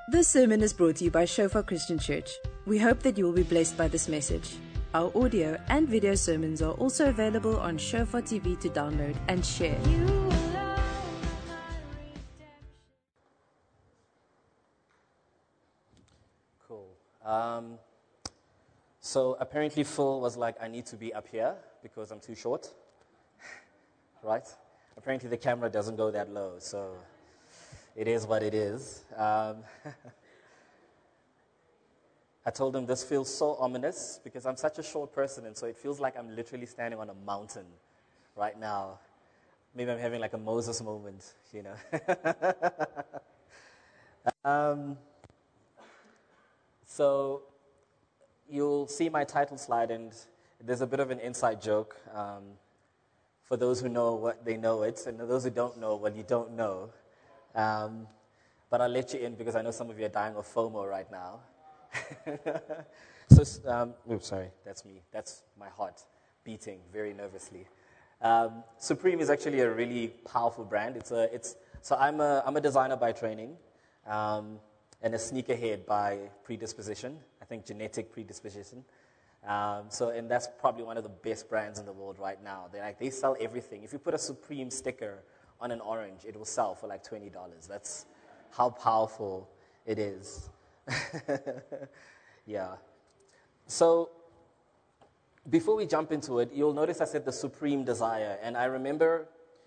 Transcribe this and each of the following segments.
This sermon is brought to you by Shofar Christian Church. We hope that you will be blessed by this message. Our audio and video sermons are also available on Shofar TV to download and share. Cool. So apparently Phil was like, I need to be up here because I'm too short, right? Apparently the camera doesn't go that low, so it is what it is. I told him this feels so ominous because I'm such a short person, and so it feels like I'm literally standing on a mountain right now. Maybe I'm having like a Moses moment, you know. So you'll see my title slide, and there's a bit of an inside joke. For those who know what they know it, and those who don't know, well, you don't know. But I'll let you in because I know some of you are dying of FOMO right now. Oops, sorry, that's me. That's my heart beating very nervously. Supreme is actually a really powerful brand. So I'm a designer by training, and a sneakerhead by predisposition. I think genetic predisposition. And that's probably one of the best brands in the world right now. They sell everything. If you put a Supreme sticker on an orange, it will sell for like $20. That's how powerful it is. Yeah. So before we jump into it, you'll notice I said the supreme desire. And I remember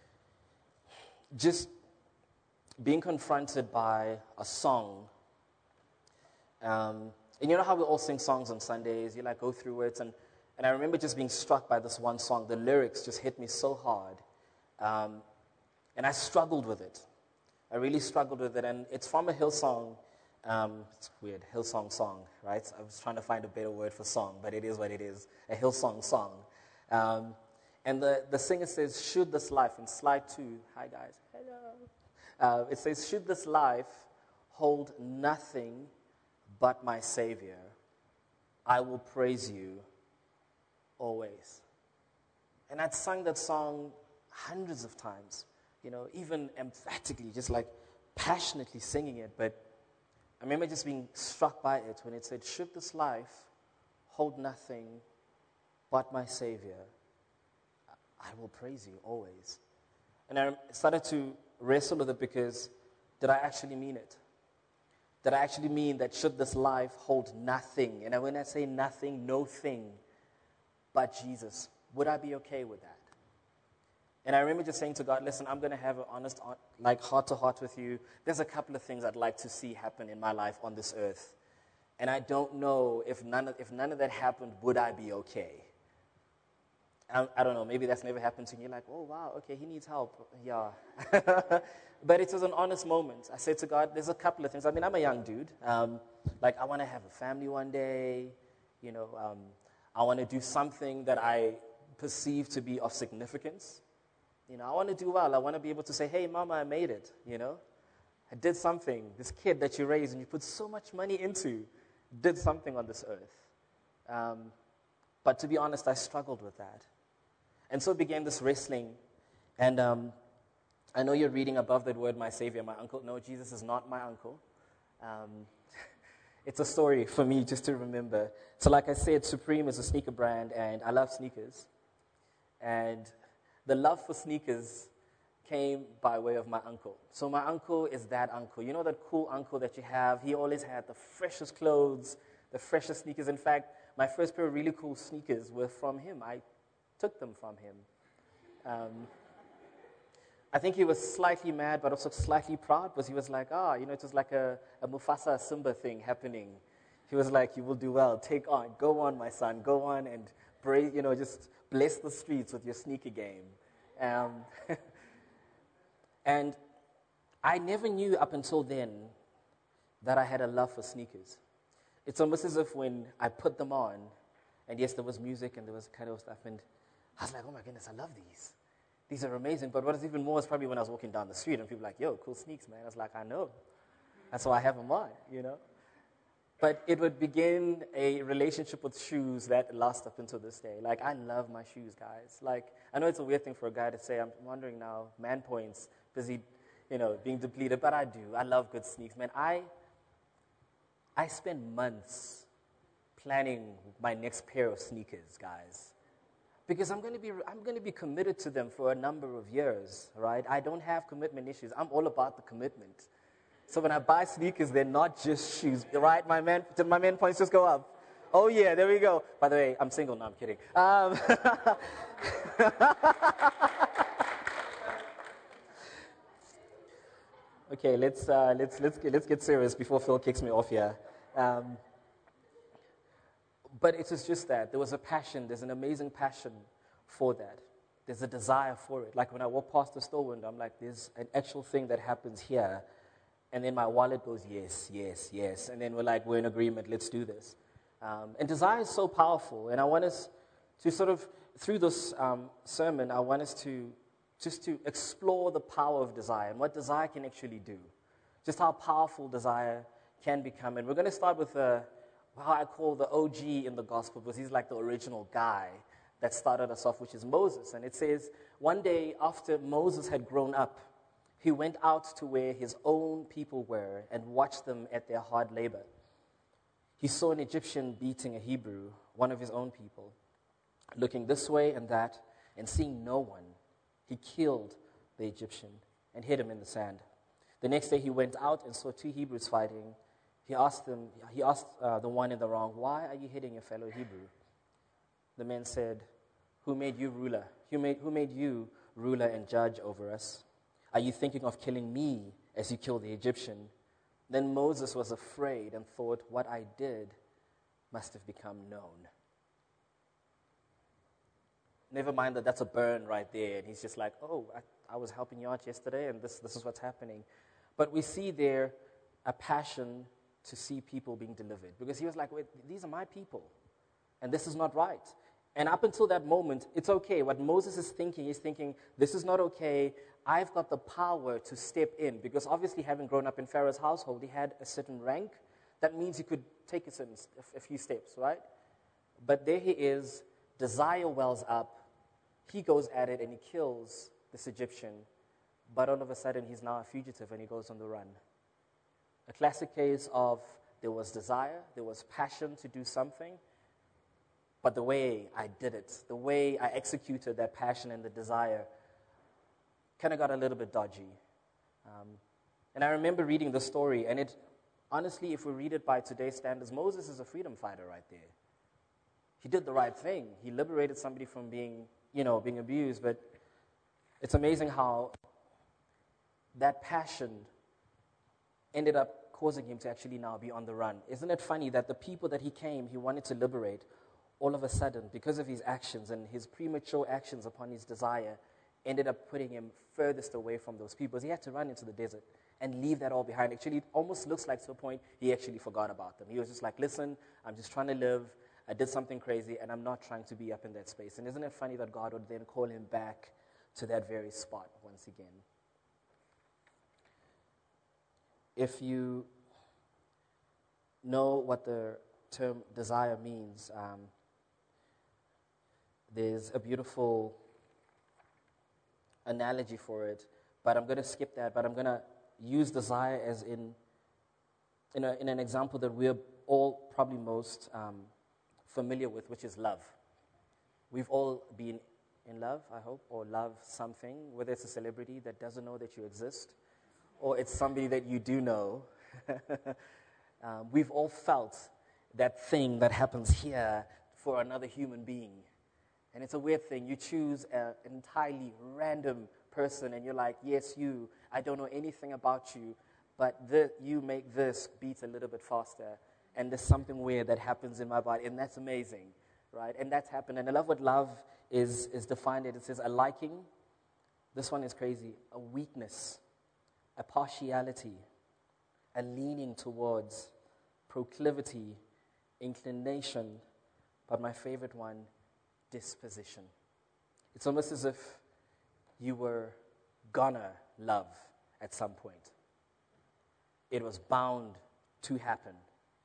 just being confronted by a song. And you know how we all sing songs on Sundays? You like go through it. And I remember just being struck by this one song. The lyrics just hit me so hard. And I struggled with it. I really struggled with it. And it's from a Hillsong. It's weird, Hillsong song, right? I was trying to find a better word for song, but it is what it is, a Hillsong song. And the singer says, should this life, in slide 2, hi guys, hello. It says, should this life hold nothing but my Savior, I will praise you always. And I'd sung that song hundreds of times, you know, even emphatically, just like passionately singing it. But I remember just being struck by it when it said, should this life hold nothing but my Savior, I will praise you always. And I started to wrestle with it because did I actually mean it? Did I actually mean that should this life hold nothing? And when I say nothing, no thing but Jesus, would I be okay with that? And I remember just saying to God, listen, I'm going to have an honest, like heart-to-heart with you. There's a couple of things I'd like to see happen in my life on this earth. And I don't know if none of that happened, would I be okay? I don't know, maybe that's never happened to you. You're like, oh, wow, okay, he needs help. Yeah. But it was an honest moment. I said to God, there's a couple of things. I mean, I'm a young dude. Like, I want to have a family one day. You know, I want to do something that I perceive to be of significance. You know, I want to do well. I want to be able to say, hey, Mama, I made it, you know. I did something. This kid that you raised and you put so much money into did something on this earth. But to be honest, I struggled with that. And so began this wrestling. And I know you're reading above that word, my Savior, my uncle. No, Jesus is not my uncle. It's a story for me just to remember. So like I said, Supreme is a sneaker brand, and I love sneakers. And the love for sneakers came by way of my uncle. So my uncle is that uncle. You know that cool uncle that you have? He always had the freshest clothes, the freshest sneakers. In fact, my first pair of really cool sneakers were from him. I took them from him. I think he was slightly mad, but also slightly proud, because he was like, you know, it was like a Mufasa Simba thing happening. He was like, you will do well. Go on, my son. Go on and you know, just bless the streets with your sneaker game. And I never knew up until then that I had a love for sneakers. It's almost as if when I put them on, and yes, there was music and there was kind of stuff, and I was like, oh my goodness, I love these. These are amazing. But what is even more is probably when I was walking down the street and people were like, yo, cool sneaks, man. I was like, I know. That's why I have them on, you know. But it would begin a relationship with shoes that lasts up until this day. Like, I love my shoes, guys. Like, I know it's a weird thing for a guy to say. I'm wondering now, man points, busy, you know, being depleted. But I do. I love good sneaks, man. I spend months planning my next pair of sneakers, guys. Because I'm going to be committed to them for a number of years, right? I don't have commitment issues. I'm all about the commitment. So when I buy sneakers, they're not just shoes, right? Did my man points just go up? Oh yeah, there we go. By the way, I'm single. No, I'm kidding. Okay, let's get serious before Phil kicks me off here. But it was just that. There was a passion. There's an amazing passion for that. There's a desire for it. Like when I walk past the store window, I'm like, there's an actual thing that happens here. And then my wallet goes, yes, yes, yes. And then we're in agreement, let's do this. And desire is so powerful. And I want us to sort of, through this sermon, I want us to just to explore the power of desire and what desire can actually do. Just how powerful desire can become. And we're going to start with how I call the OG in the gospel, because he's like the original guy that started us off, which is Moses. And it says, one day after Moses had grown up, he went out to where his own people were and watched them at their hard labor. He saw an Egyptian beating a Hebrew, one of his own people. Looking this way and that, and seeing no one, he killed the Egyptian and hid him in the sand. The next day he went out and saw two Hebrews fighting. He asked the one in the wrong, "Why are you hitting your fellow Hebrew?" The man said, "Who made you ruler? Who made you ruler and judge over us? Are you thinking of killing me as you killed the Egyptian?" Then Moses was afraid and thought, "What I did must have become known." Never mind that's a burn right there. And he's just like, "Oh, I was helping you out yesterday, and this is what's happening." But we see there a passion to see people being delivered. Because he was like, "Wait, these are my people, and this is not right." And up until that moment, it's okay. What Moses is thinking, he's thinking, this is not okay. I've got the power to step in. Because obviously, having grown up in Pharaoh's household, he had a certain rank. That means he could take a few steps, right? But there he is, desire wells up. He goes at it and he kills this Egyptian. But all of a sudden, he's now a fugitive and he goes on the run. A classic case of there was desire, there was passion to do something, but the way I did it, the way I executed that passion and the desire kind of got a little bit dodgy. And I remember reading the story, and it, honestly, if we read it by today's standards, Moses is a freedom fighter right there. He did the right thing. He liberated somebody from being abused, but it's amazing how that passion ended up causing him to actually now be on the run. Isn't it funny that the people that he wanted to liberate, all of a sudden, because of his actions and his premature actions upon his desire, ended up putting him furthest away from those people. He had to run into the desert and leave that all behind. Actually, it almost looks like to a point he actually forgot about them. He was just like, "Listen, I'm just trying to live. I did something crazy, and I'm not trying to be up in that space." And isn't it funny that God would then call him back to that very spot once again? If you know what the term desire means, there's a beautiful analogy for it, but I'm going to skip that. But I'm going to use desire as in an example that we're all probably most familiar with, which is love. We've all been in love, I hope, or love something, whether it's a celebrity that doesn't know that you exist, or it's somebody that you do know. We've all felt that thing that happens here for another human being. And it's a weird thing. You choose an entirely random person, and you're like, "Yes, you. I don't know anything about you, but you make this beat a little bit faster." And there's something weird that happens in my body, and that's amazing, right? And that's happened. And I love what love is defined. It says a liking. This one is crazy. A weakness, a partiality, a leaning towards, proclivity, inclination, but my favorite one, disposition. It's almost as if you were gonna love at some point. It was bound to happen,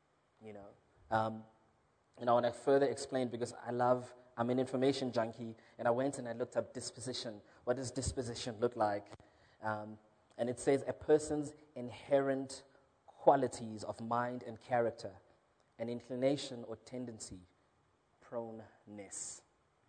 And I want to further explain because I'm an information junkie, and I went and I looked up disposition. What does disposition look like? And it says a person's inherent qualities of mind and character, an inclination or tendency, proneness.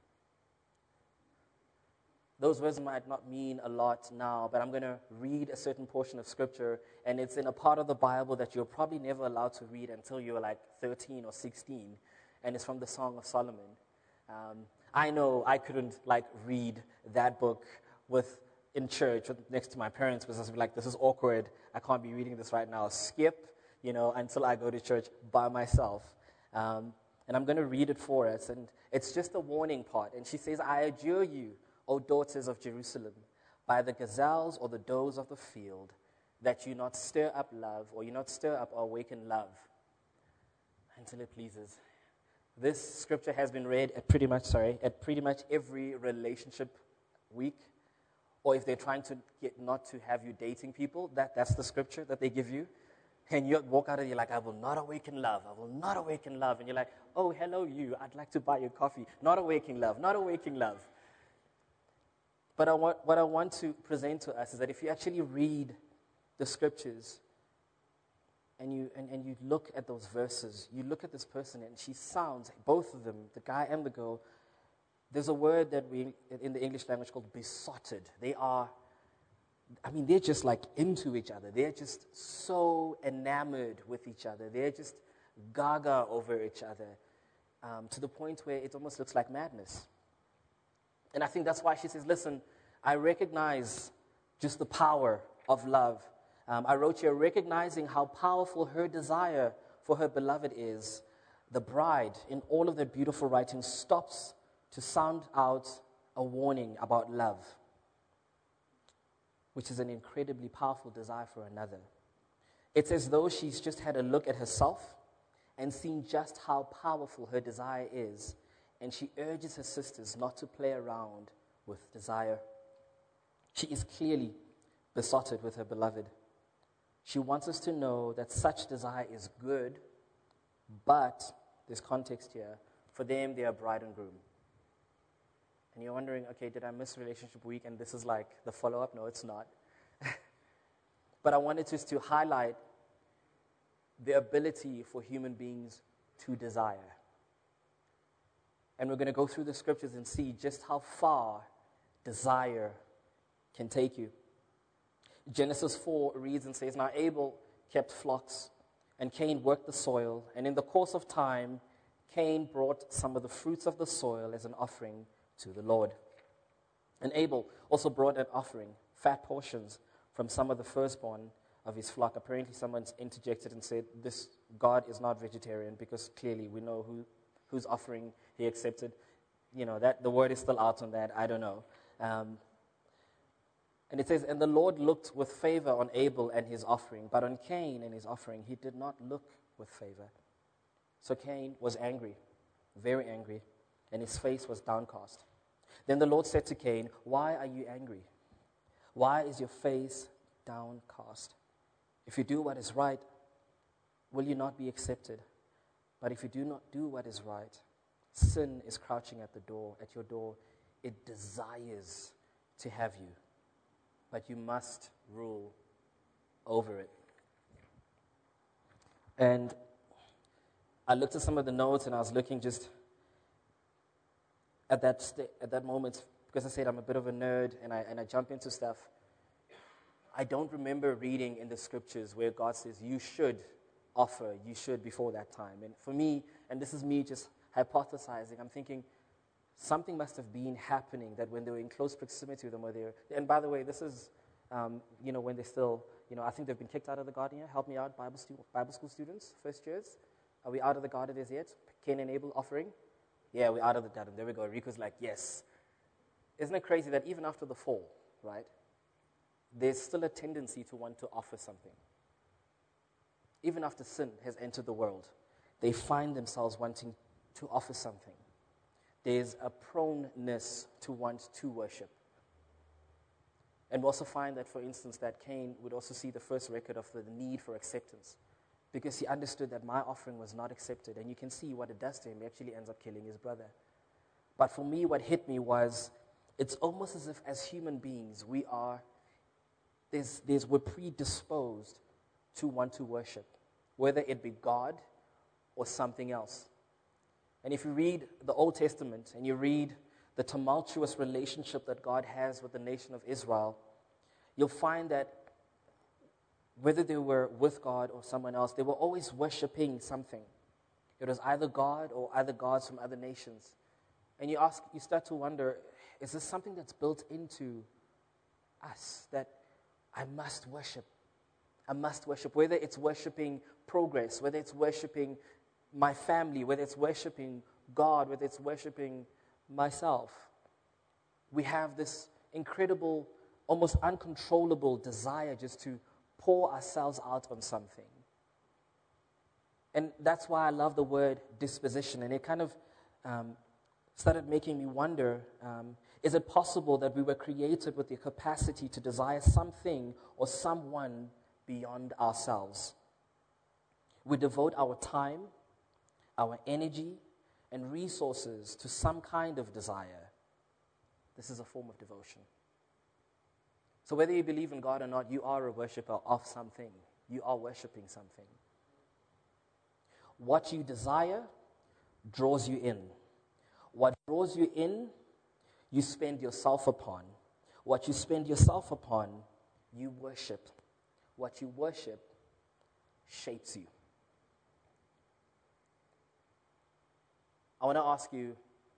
Those words might not mean a lot now, but I'm going to read a certain portion of Scripture, and it's in a part of the Bible that you're probably never allowed to read until you're like 13 or 16, and it's from the Song of Solomon. I know I couldn't read that book in church next to my parents because I was like, this is awkward. I can't be reading this right now. Skip, until I go to church by myself. And I'm going to read it for us, and it's just a warning part. And she says, I adjure you, O daughters of Jerusalem, by the gazelles or the does of the field, that you not stir up love, or you not stir up or awaken love until it pleases. This scripture has been read at pretty much every relationship week. Or if they're trying to get not to have you dating people, that's the scripture that they give you. And you walk out and you're like, I will not awaken love. I will not awaken love. And you're like, oh, hello you. I'd like to buy you coffee. Not awaking love. Not awaking love. But what I want to present to us is that if you actually read the scriptures and you look at those verses, you look at this person and she sounds, both of them, the guy and the girl, there's a word that we, in the English language, called besotted. They're just like into each other. They're just so enamored with each other. They're just gaga over each other to the point where it almost looks like madness. And I think that's why she says, listen, I recognize just the power of love. I wrote here, recognizing how powerful her desire for her beloved is, the bride, in all of their beautiful writing, stops to sound out a warning about love, which is an incredibly powerful desire for another. It's as though she's just had a look at herself and seen just how powerful her desire is, and she urges her sisters not to play around with desire. She is clearly besotted with her beloved. She wants us to know that such desire is good, but there's context here. For them, they are bride and groom. And you're wondering, okay, did I miss relationship week? And this is like the follow-up? No, it's not. But I wanted just to highlight the ability for human beings to desire. And we're going to go through the scriptures and see just how far desire can take you. Genesis 4 reads and says, Now Abel kept flocks, and Cain worked the soil. And in the course of time, Cain brought some of the fruits of the soil as an offering to the Lord. And Abel also brought an offering, fat portions from some of the firstborn of his flock. Apparently someone's interjected and said, this God is not vegetarian, because clearly we know whose offering he accepted. That the word is still out on that. I don't know. And it says, And the Lord looked with favor on Abel and his offering, but on Cain and his offering he did not look with favor. So Cain was angry, very angry, and his face was downcast. Then the Lord said to Cain, Why are you angry? Why is your face downcast? If you do what is right, will you not be accepted? But if you do not do what is right, sin is crouching at your door. It desires to have you, but you must rule over it. And I looked at some of the notes, and I was looking just at that moment, because I said I'm a bit of a nerd, and I jump into stuff. I don't remember reading in the scriptures where God says you should offer, you should before that time. And for me, and this is me just hypothesizing, I'm thinking something must have been happening that when they were in close proximity with them, and by the way, this is, when they're still, I think they've been kicked out of the garden here. Help me out, Bible school students, first years. Are we out of the garden as yet? Cain and Abel offering? Yeah, we're out of the garden. There we go. Rico's like, yes. Isn't it crazy that even after the fall, right, there's still a tendency to want to offer something? Even after sin has entered the world, they find themselves wanting to offer something. There's a proneness to want to worship. And we also find that, for instance, that Cain would also see the first record of the need for acceptance, because he understood that my offering was not accepted. And you can see what it does to him. He actually ends up killing his brother. But for me, what hit me was, it's almost as if as human beings, we're predisposed to want to worship, whether it be God or something else. And if you read the Old Testament and you read the tumultuous relationship that God has with the nation of Israel, you'll find that whether they were with God or someone else, they were always worshiping something. It was either God or other gods from other nations. And you start to wonder, is this something that's built into us, that I must worship? I must worship, whether it's worshiping progress, whether it's worshiping my family, whether it's worshiping God, whether it's worshiping myself. We have this incredible, almost uncontrollable desire just to pour ourselves out on something. And that's why I love the word disposition. And it kind of started making me wonder, is it possible that we were created with the capacity to desire something or someone beyond ourselves? We devote our time, our energy, and resources to some kind of desire. This is a form of devotion. So whether you believe in God or not, you are a worshiper of something. You are worshiping something. What you desire draws you in. What draws you in, you spend yourself upon. What you spend yourself upon, you worship. What you worship shapes you. I want to ask you,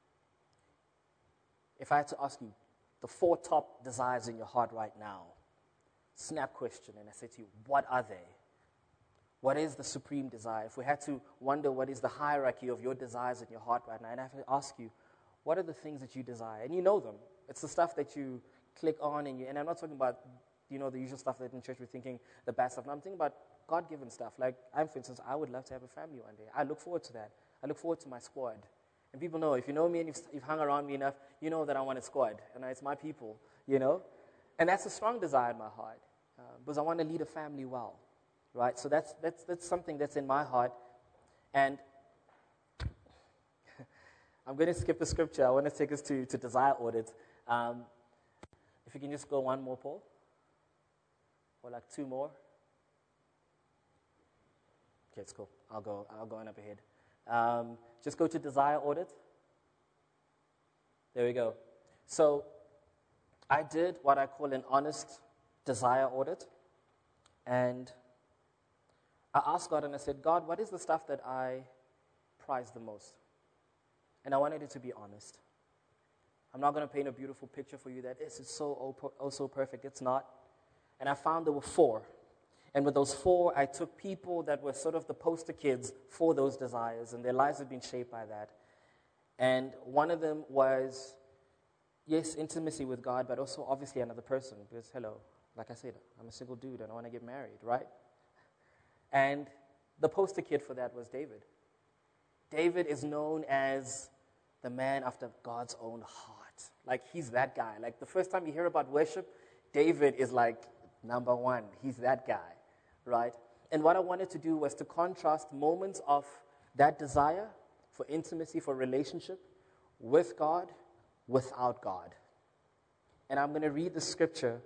if I had to ask you the 4 top desires in your heart right now, snap question, and I say to you, what are they? What is the supreme desire? If we had to wonder what is the hierarchy of your desires in your heart right now, and I have to ask you, what are the things that you desire? And you know them. It's the stuff that you click on, and I'm not talking about, the usual stuff that in church we're thinking the bad stuff. No, I'm thinking about God-given stuff. Like, for instance, I would love to have a family one day. I look forward to that. I look forward to my squad. And people know, if you know me and you've hung around me enough, you know that I want a squad. And it's my people, And that's a strong desire in my heart, because I want to lead a family well, right? So that's something that's in my heart. And I'm going to skip the scripture. I want to take us to desire audit. If you can just go one more, Paul. Or like 2 more. Okay, it's cool. I'll go on up ahead. Just go to desire audit. There we go. So I did what I call an honest desire audit. And I asked God and I said, God, what is the stuff that I prize the most? And I wanted it to be honest. I'm not going to paint a beautiful picture for you that it's so perfect. It's not. And I found there were 4. And with those 4, I took people that were sort of the poster kids for those desires, and their lives had been shaped by that. And one of them was, yes, intimacy with God, but also obviously another person, because, hello, like I said, I'm a single dude and I want to get married, right? And the poster kid for that was David. David is known as the man after God's own heart. Like, he's that guy. Like, the first time you hear about worship, David is like number 1. He's that guy. Right? And what I wanted to do was to contrast moments of that desire for intimacy, for relationship with God, without God. And I'm going to read the scripture.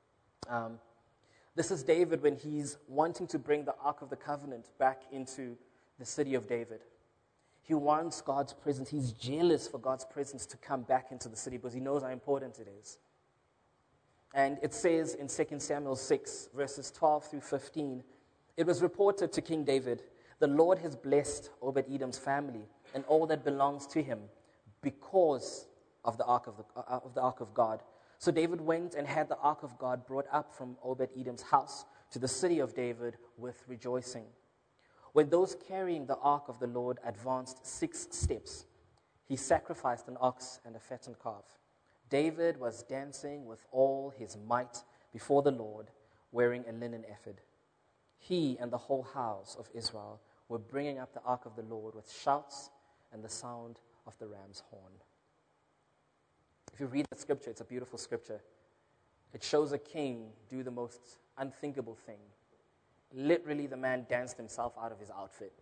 This is David when he's wanting to bring the Ark of the Covenant back into the city of David. He wants God's presence. He's jealous for God's presence to come back into the city because he knows how important it is. And it says in 2 Samuel 6, verses 12 through 15, it was reported to King David, the Lord has blessed Obed-Edom's family and all that belongs to him because of the ark of God. So David went and had the ark of God brought up from Obed-Edom's house to the city of David with rejoicing. When those carrying the ark of the Lord advanced 6 steps, he sacrificed an ox and a fattened calf. David was dancing with all his might before the Lord, wearing a linen ephod. He and the whole house of Israel were bringing up the ark of the Lord with shouts and the sound of the ram's horn. If you read the scripture, it's a beautiful scripture. It shows a king do the most unthinkable thing. Literally, the man danced himself out of his outfit.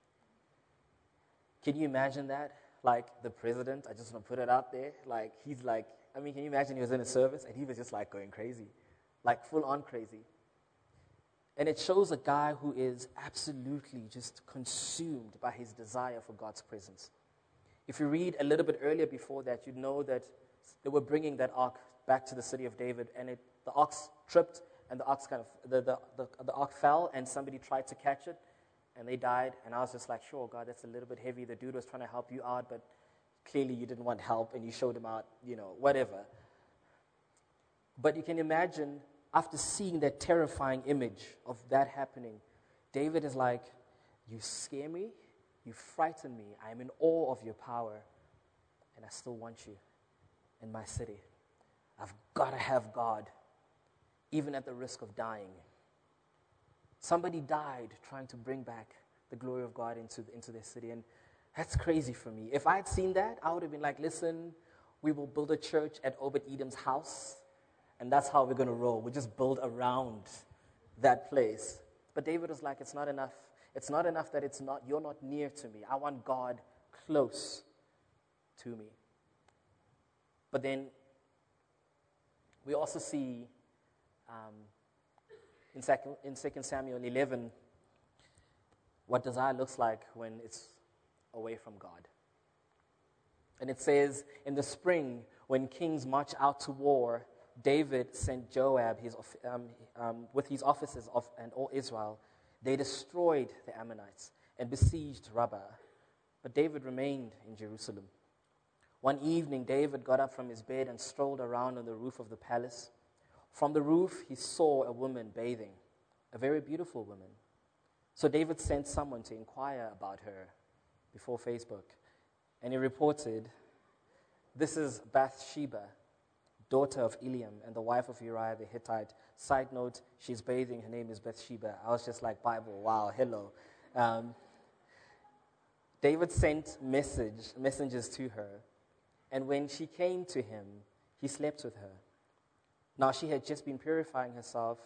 Can you imagine that? Like the president, I just want to put it out there. Like, he's like, can you imagine he was in a service and he was just like going crazy, like full on crazy. And it shows a guy who is absolutely just consumed by his desire for God's presence. If you read a little bit earlier before that, you'd know that they were bringing that ark back to the city of David, and the ox tripped, and the ox the ark fell, and somebody tried to catch it, and they died. And I was just like, sure, God, that's a little bit heavy. The dude was trying to help you out, but clearly you didn't want help, and you showed him out, whatever. But you can imagine, after seeing that terrifying image of that happening, David is like, you scare me, you frighten me, I am in awe of your power, and I still want you in my city. I've got to have God, even at the risk of dying. Somebody died trying to bring back the glory of God into their city, and that's crazy for me. If I had seen that, I would have been like, listen, we will build a church at Obed-Edom's house, and that's how we're going to roll. We just build around that place. But David was like, it's not enough. It's not enough that you're not near to me. I want God close to me. But then we also see in 2 Samuel 11 what desire looks like when it's away from God. And it says, in the spring, when kings march out to war, David sent Joab with his officers and all Israel. They destroyed the Ammonites and besieged Rabbah. But David remained in Jerusalem. One evening, David got up from his bed and strolled around on the roof of the palace. From the roof, he saw a woman bathing, a very beautiful woman. So David sent someone to inquire about her before Facebook. And he reported, this is Bathsheba, daughter of Eliam and the wife of Uriah the Hittite. Side note, she's bathing. Her name is Bathsheba. I was just like, Bible, wow, hello. David sent messengers to her. And when she came to him, he slept with her. Now she had just been purifying herself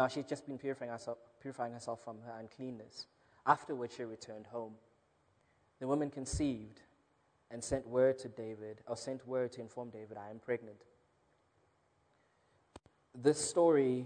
from her uncleanness. Afterwards, she returned home. The woman conceived and sent word to inform David, I am pregnant. This story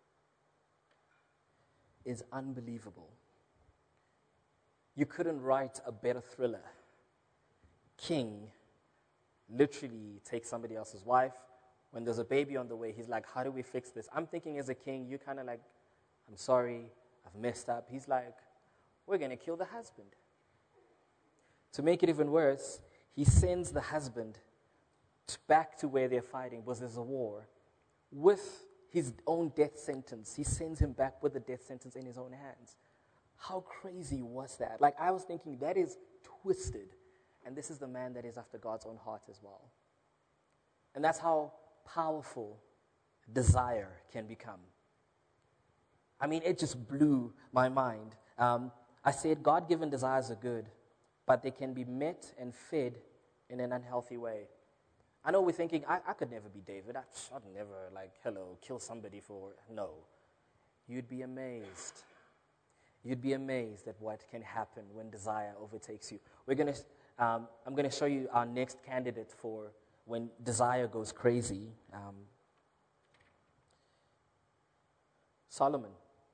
is unbelievable. You couldn't write a better thriller. King literally takes somebody else's wife. When there's a baby on the way, he's like, how do we fix this? I'm thinking as a king, you're kind of like, I'm sorry, I've messed up. He's like, we're going to kill the husband. To make it even worse, he sends the husband back to where they're fighting because there's a war with his own death sentence. He sends him back with the death sentence in his own hands. How crazy was that? Like, I was thinking, that is twisted. And this is the man that is after God's own heart as well. And that's how powerful desire can become. I mean, it just blew my mind. I said God-given desires are good, but they can be met and fed in an unhealthy way. I know we're thinking, I could never be David. I'd never, kill somebody for... No. You'd be amazed. You'd be amazed at what can happen when desire overtakes you. I'm going to show you our next candidate for when desire goes crazy. Solomon.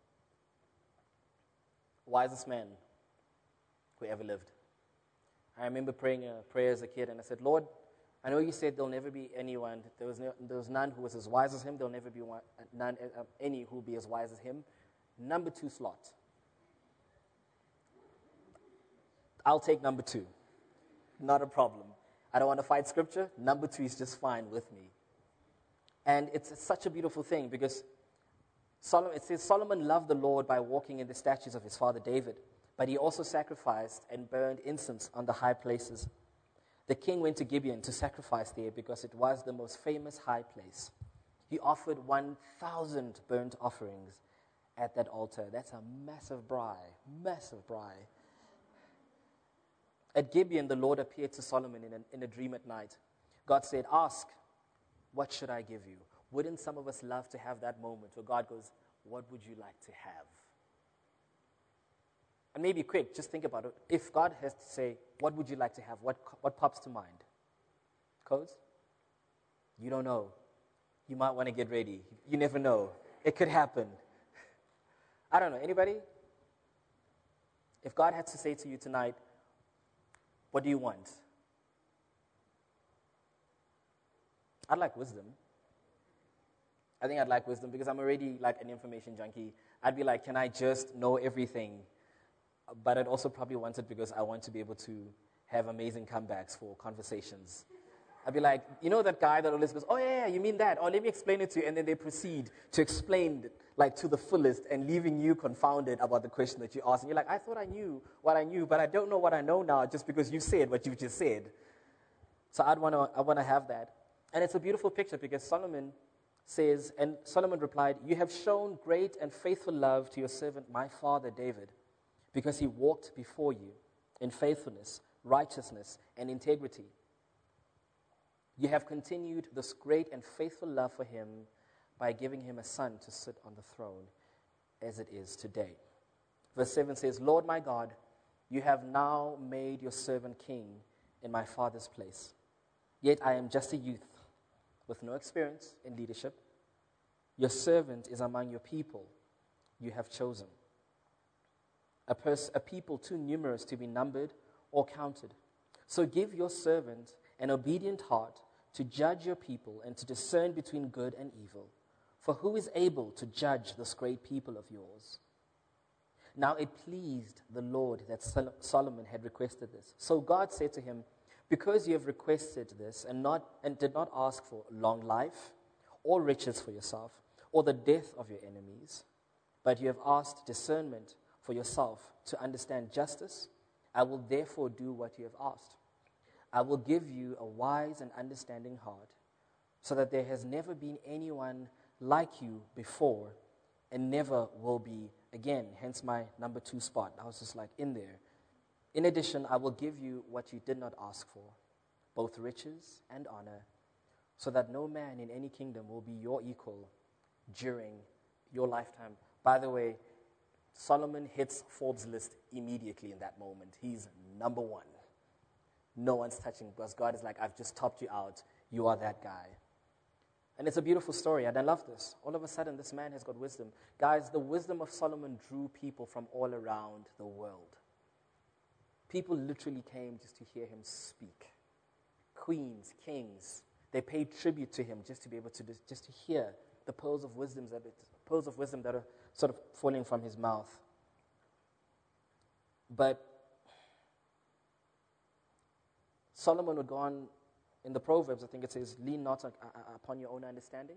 Wisest man who ever lived. I remember praying a prayer as a kid, and I said, Lord, I know you said there'll never be anyone, there was none who was as wise as him, there'll never be any who will be as wise as him. Number 2 slot. I'll take number 2. Not a problem. I don't want to fight scripture. Number 2 is just fine with me. And it's such a beautiful thing because it says Solomon loved the Lord by walking in the statutes of his father David, but he also sacrificed and burned incense on the high places. The king went to Gibeon to sacrifice there because it was the most famous high place. He offered 1,000 burnt offerings at that altar. That's a massive braai. At Gibeon, the Lord appeared to Solomon in a dream at night. God said, ask, what should I give you? Wouldn't some of us love to have that moment where God goes, what would you like to have? And maybe quick, just think about it. If God has to say, what would you like to have? What pops to mind? Codes? You don't know. You might want to get ready. You never know. It could happen. I don't know. Anybody? If God had to say to you tonight, what do you want? I'd like wisdom. I think I'd like wisdom because I'm already like an information junkie. I'd be like, can I just know everything? But I'd also probably want it because I want to be able to have amazing comebacks for conversations. I'd be like, you know that guy that always goes, oh yeah, you mean that? Or let me explain it to you. And then they proceed to explain it like to the fullest and leaving you confounded about the question that you asked. And you're like, I thought I knew what I knew, but I don't know what I know now just because you said what you just said. So I want to have that. And it's a beautiful picture because Solomon says, and Solomon replied, you have shown great and faithful love to your servant, my father David, because he walked before you in faithfulness, righteousness, and integrity. You have continued this great and faithful love for him by giving him a son to sit on the throne as it is today. Verse 7 says, Lord my God, you have now made your servant king in my father's place. Yet I am just a youth with no experience in leadership. Your servant is among your people you have chosen, a people too numerous to be numbered or counted. So give your servant an obedient heart to judge your people and to discern between good and evil. For who is able to judge this great people of yours? Now it pleased the Lord that Solomon had requested this. So God said to him, because you have requested this and did not ask for long life or riches for yourself or the death of your enemies, but you have asked discernment for yourself to understand justice, I will therefore do what you have asked. I will give you a wise and understanding heart, so that there has never been anyone like you before and never will be again. Hence my number 2 spot. I was just like in there. In addition, I will give you what you did not ask for, both riches and honor, so that no man in any kingdom will be your equal during your lifetime. By the way, Solomon hits Forbes' list immediately in that moment. He's number 1. No one's touching because God is like, I've just topped you out. You are that guy. And it's a beautiful story, and I love this. All of a sudden, this man has got wisdom. Guys, the wisdom of Solomon drew people from all around the world. People literally came just to hear him speak. Queens, kings, they paid tribute to him just to be able to just to hear the pearls of wisdom that are sort of falling from his mouth. But Solomon would go on in the Proverbs, I think it says, lean not upon your own understanding.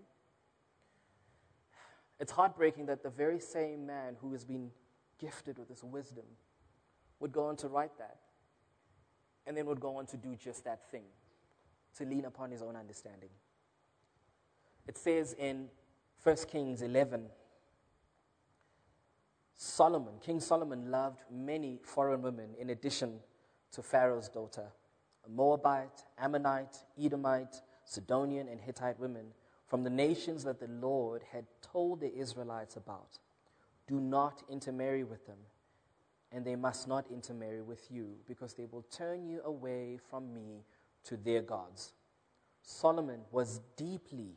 It's heartbreaking that the very same man who has been gifted with this wisdom would go on to write that and then would go on to do just that thing, to lean upon his own understanding. It says in 1 Kings 11, King Solomon loved many foreign women in addition to Pharaoh's daughter, Moabite, Ammonite, Edomite, Sidonian, and Hittite women from the nations that the Lord had told the Israelites about. Do not intermarry with them, and they must not intermarry with you, because they will turn you away from me to their gods. Solomon was deeply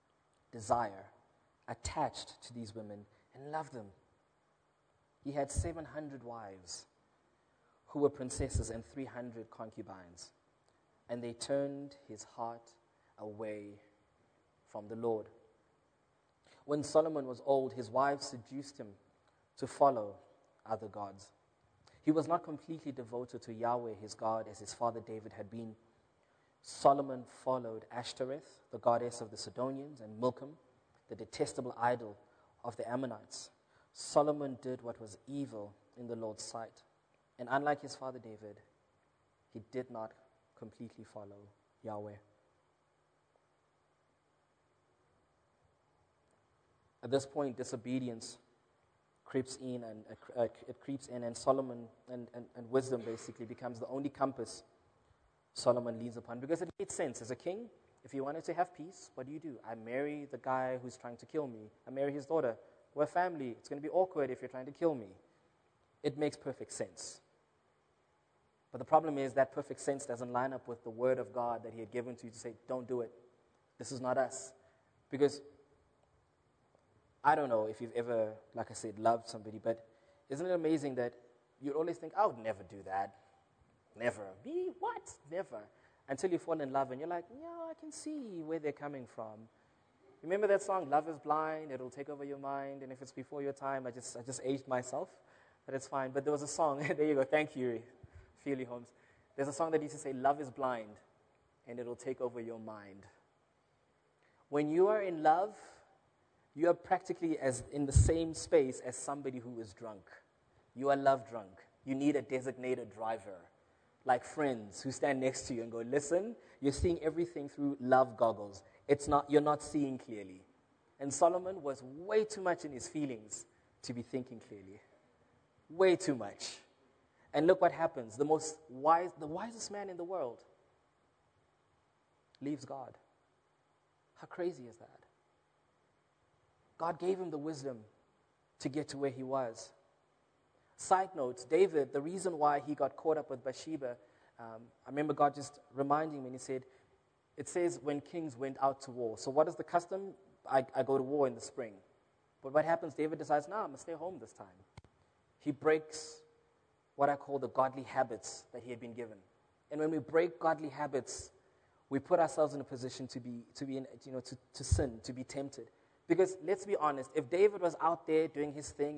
attached to these women and loved them. He had 700 wives who were princesses and 300 concubines, and they turned his heart away from the Lord. When Solomon was old, his wives seduced him to follow other gods. He was not completely devoted to Yahweh, his God, as his father David had been. Solomon followed Ashtoreth, the goddess of the Sidonians, and Milcom, the detestable idol of the Ammonites. Solomon did what was evil in the Lord's sight. And unlike his father David, he did not completely follow Yahweh. At this point, disobedience creeps in, and Solomon and wisdom basically becomes the only compass Solomon leans upon, because it made sense. As a king, if you wanted to have peace, what do? I marry the guy who's trying to kill me. I marry his daughter. We're family. It's going to be awkward if you're trying to kill me. It makes perfect sense. But the problem is that perfect sense doesn't line up with the word of God that he had given to you to say, don't do it. This is not us. Because I don't know if you've ever, like I said, loved somebody, but isn't it amazing that you'd always think, I would never do that. Never. Me? What? Never. Until you fall in love and you're like, yeah, I can see where they're coming from. Remember that song, Love is Blind, it'll take over your mind, and if it's before your time, I just aged myself, but it's fine. But there was a song, there you go, thank you, Feely Holmes. There's a song that used to say, love is blind, and it'll take over your mind. When you are in love, you are practically as in the same space as somebody who is drunk. You are love drunk. You need a designated driver, like friends who stand next to you and go, listen, you're seeing everything through love goggles. You're not seeing clearly. And Solomon was way too much in his feelings to be thinking clearly. Way too much. And look what happens. The wisest man in the world leaves God. How crazy is that? God gave him the wisdom to get to where he was. Side note, David, the reason why he got caught up with Bathsheba, I remember God just reminding me, and he said, it says when kings went out to war. So what is the custom? I go to war in the spring. But what happens? David decides, I'm going to stay home this time. He breaks what I call the godly habits that he had been given. And when we break godly habits, we put ourselves in a position to sin, to be tempted. Because let's be honest, if David was out there doing his thing,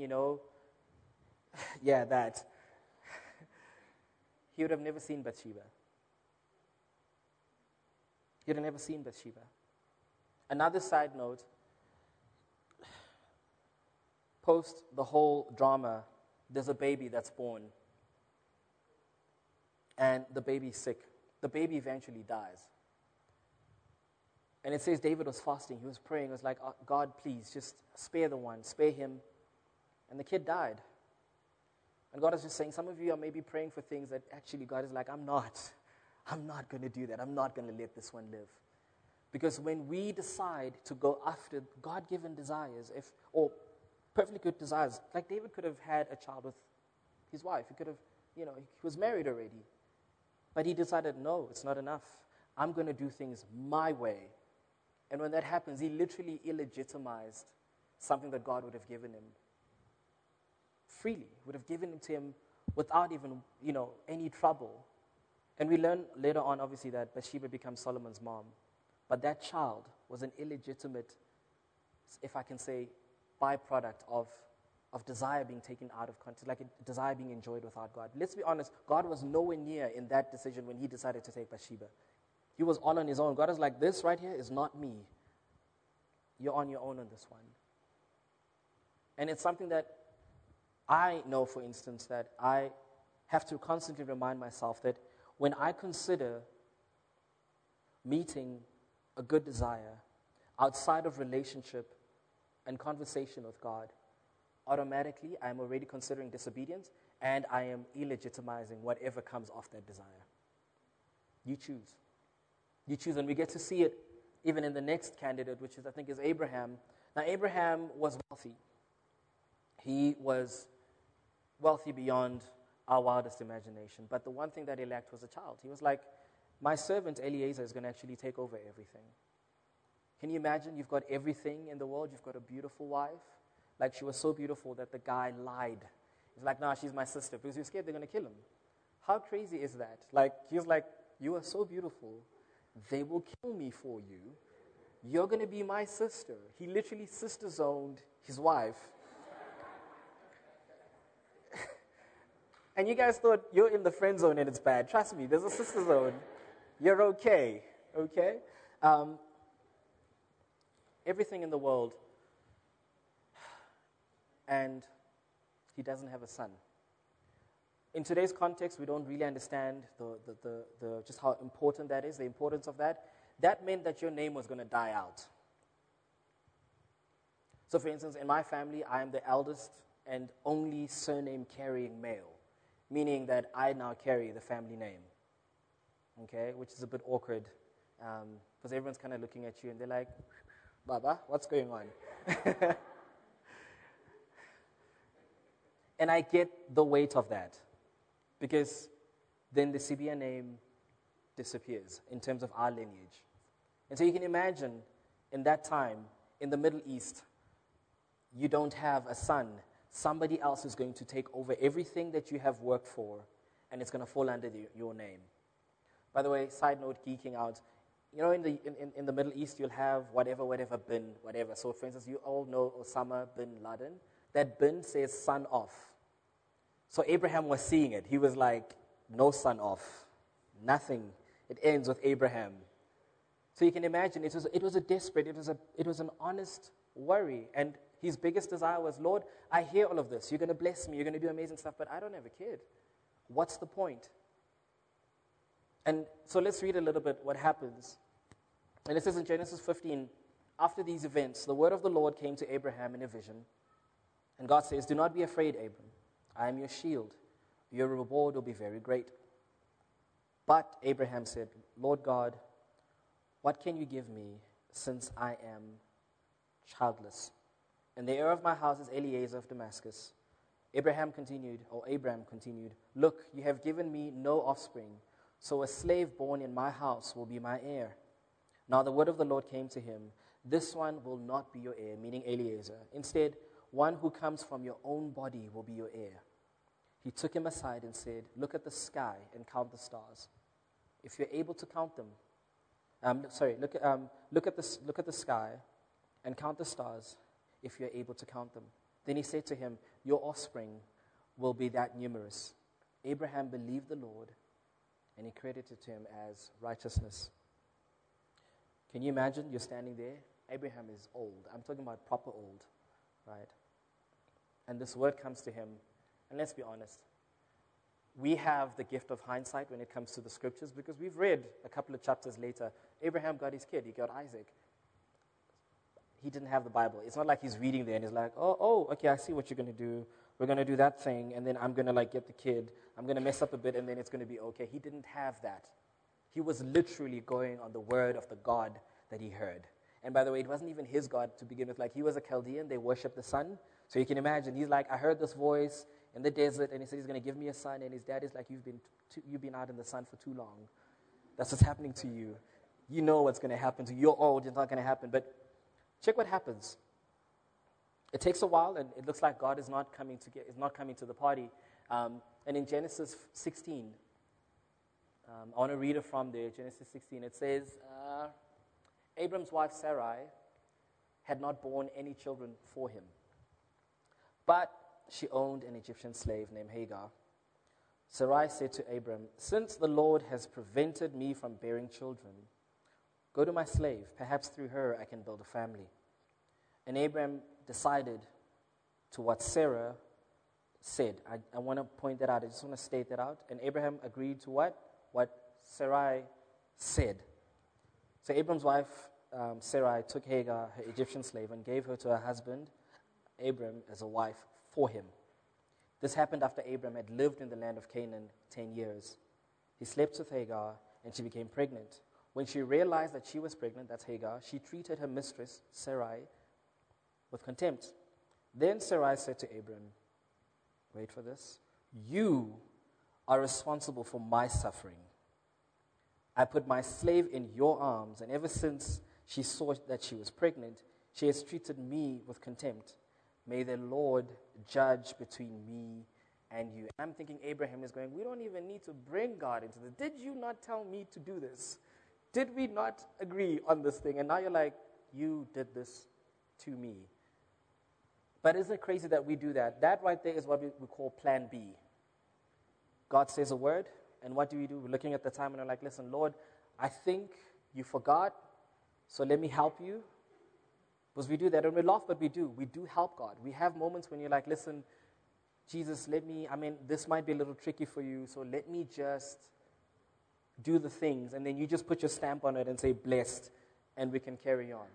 that, he would have never seen Bathsheba. He would have never seen Bathsheba. Another side note, post the whole drama, there's a baby that's born. And the baby's sick. The baby eventually dies. And it says David was fasting. He was praying. He was like, oh, God, please, just spare the one. Spare him. And the kid died. And God is just saying, some of you are maybe praying for things that actually God is like, I'm not going to do that. I'm not going to let this one live. Because when we decide to go after God-given desires, or perfectly good desires, like David could have had a child with his wife. He could have, he was married already. But he decided, no, it's not enough. I'm going to do things my way. And when that happens, he literally illegitimized something that God would have given him freely, would have given it to him without even, any trouble. And we learn later on, obviously, that Bathsheba becomes Solomon's mom. But that child was an illegitimate, if I can say, byproduct of desire being taken out of context, like a desire being enjoyed without God. Let's be honest, God was nowhere near in that decision when he decided to take Bathsheba. He was all on his own. God is like, this right here is not me. You're on your own on this one. And it's something that I know, for instance, that I have to constantly remind myself that when I consider meeting a good desire outside of relationship and conversation with God, automatically I am already considering disobedience and I am illegitimizing whatever comes off that desire. You choose. You choose, and we get to see it even in the next candidate, which I think is Abraham. Now, Abraham was wealthy. He was wealthy beyond our wildest imagination. But the one thing that he lacked was a child. He was like, my servant Eliezer is going to actually take over everything. Can you imagine? You've got everything in the world. You've got a beautiful wife. Like, she was so beautiful that the guy lied. He's like, nah, she's my sister, because you're scared they're going to kill him. How crazy is that? Like, he was like, you are so beautiful. They will kill me for you. You're going to be my sister. He literally sister-zoned his wife. And you guys thought you're in the friend zone and it's bad. Trust me, there's a sister zone. You're okay, okay? Everything in the world. And he doesn't have a son. In today's context, we don't really understand the just how important that is, the importance of that. That meant that your name was going to die out. So, for instance, in my family, I am the eldest and only surname-carrying male, meaning that I now carry the family name, okay, which is a bit awkward because everyone's kind of looking at you and they're like, Baba, what's going on? And I get the weight of that because then the Sibiya name disappears in terms of our lineage. And so you can imagine in that time, in the Middle East, you don't have a son. Somebody else is going to take over everything that you have worked for, and it's going to fall under your name. By the way, side note, geeking out. You know, in the Middle East, you'll have whatever bin, whatever. So, for instance, you all know Osama bin Laden. That bin says son of. So Abraham was seeing it. He was like, no son of. Nothing. It ends with Abraham. So you can imagine, it was a desperate, it was an honest worry. And his biggest desire was, Lord, I hear all of this. You're going to bless me. You're going to do amazing stuff, but I don't have a kid. What's the point? And so let's read a little bit what happens. And it says in Genesis 15, after these events, the word of the Lord came to Abraham in a vision. And God says, do not be afraid, Abram. I am your shield. Your reward will be very great. But Abraham said, Lord God, what can you give me since I am childless? And the heir of my house is Eliezer of Damascus. Abram continued, look, you have given me no offspring, so a slave born in my house will be my heir. Now the word of the Lord came to him, this one will not be your heir, meaning Eliezer. Instead, one who comes from your own body will be your heir. He took him aside and said, look at the sky and count the stars. If you're able to count them, look at the sky and count the stars if you're able to count them. Then he said to him, your offspring will be that numerous. Abraham believed the Lord, and he credited to him as righteousness. Can you imagine? You're standing there. Abraham is old. I'm talking about proper old, right? And this word comes to him. And let's be honest. We have the gift of hindsight when it comes to the scriptures because we've read a couple of chapters later. Abraham got his kid. He got Isaac. He didn't have the Bible. It's not like he's reading there and he's like, oh, okay, I see what you're going to do. We're going to do that thing, and then I'm going to get the kid. I'm going to mess up a bit, and then it's going to be okay. He didn't have that. He was literally going on the word of the God that he heard. And by the way, it wasn't even his God to begin with. Like, he was a Chaldean. They worshiped the sun. So you can imagine, he's like, I heard this voice in the desert, and he said he's going to give me a son. And his dad is like, you've been out in the sun for too long. That's what's happening to you. You know what's going to happen to you. You're old. It's not going to happen. But check what happens. It takes a while, and it looks like God is not coming to the party. And in Genesis 16, I want to read it from there. Genesis 16, it says, Abram's wife Sarai had not borne any children for him, but she owned an Egyptian slave named Hagar. Sarai said to Abram, since the Lord has prevented me from bearing children, go to my slave. Perhaps through her I can build a family. And Abram decided to what Sarah said. I want to point that out. I just want to state that out. And Abraham agreed to what? What Sarai said. So Abram's wife, Sarai, took Hagar, her Egyptian slave, and gave her to her husband, Abram, as a wife for him. This happened after Abram had lived in the land of Canaan 10 years. He slept with Hagar, and she became pregnant. When she realized that she was pregnant, that's Hagar, she treated her mistress, Sarai, with contempt. Then Sarai said to Abram, wait for this, you are responsible for my suffering. I put my slave in your arms, and ever since she saw that she was pregnant, she has treated me with contempt. May the Lord judge between me and you. I'm thinking Abraham is going, we don't even need to bring God into this. Did you not tell me to do this? Did we not agree on this thing? And now you're like, you did this to me. But isn't it crazy that we do that? That right there is what we call plan B. God says a word, and what do? We're looking at the time and we're like, listen, Lord, I think you forgot, so let me help you. Because we do that, and we laugh, but we do. We do help God. We have moments when you're like, listen, Jesus, this might be a little tricky for you, so let me just do the things, and then you just put your stamp on it and say, blessed, and we can carry on.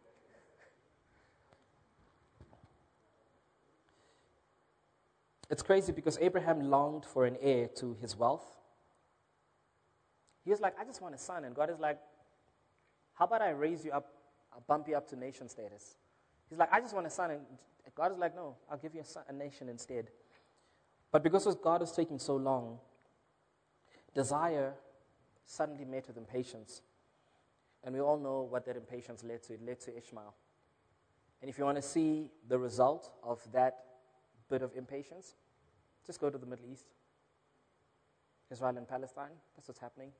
It's crazy because Abraham longed for an heir to his wealth. He was like, I just want a son. And God is like, how about I raise you up, I'll bump you up to nation status. He's like, I just want a son. And God is like, no, I'll give you a nation instead. But because God was taking so long, desire suddenly met with impatience. And we all know what that impatience led to. It led to Ishmael. And if you want to see the result of that bit of impatience, just go to the Middle East. Israel and Palestine, that's what's happening.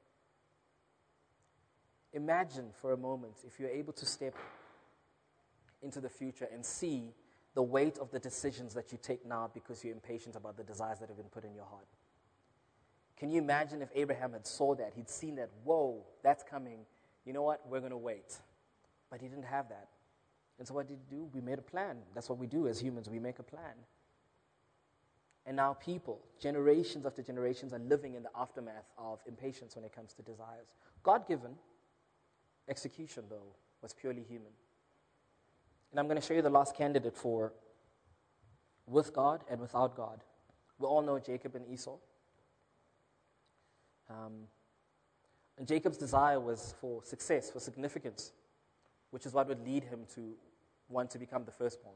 Imagine for a moment if you're able to step into the future and see the weight of the decisions that you take now because you're impatient about the desires that have been put in your heart. Can you imagine if Abraham had saw that, he'd seen that, whoa, that's coming. You know what, we're going to wait. But he didn't have that. And so what did he do? We made a plan. That's what we do as humans, we make a plan. And now people, generations after generations, are living in the aftermath of impatience when it comes to desires. God-given, execution, though, was purely human. And I'm going to show you the last candidate for with God and without God. We all know Jacob and Esau. And Jacob's desire was for success, for significance, which is what would lead him to want to become the firstborn.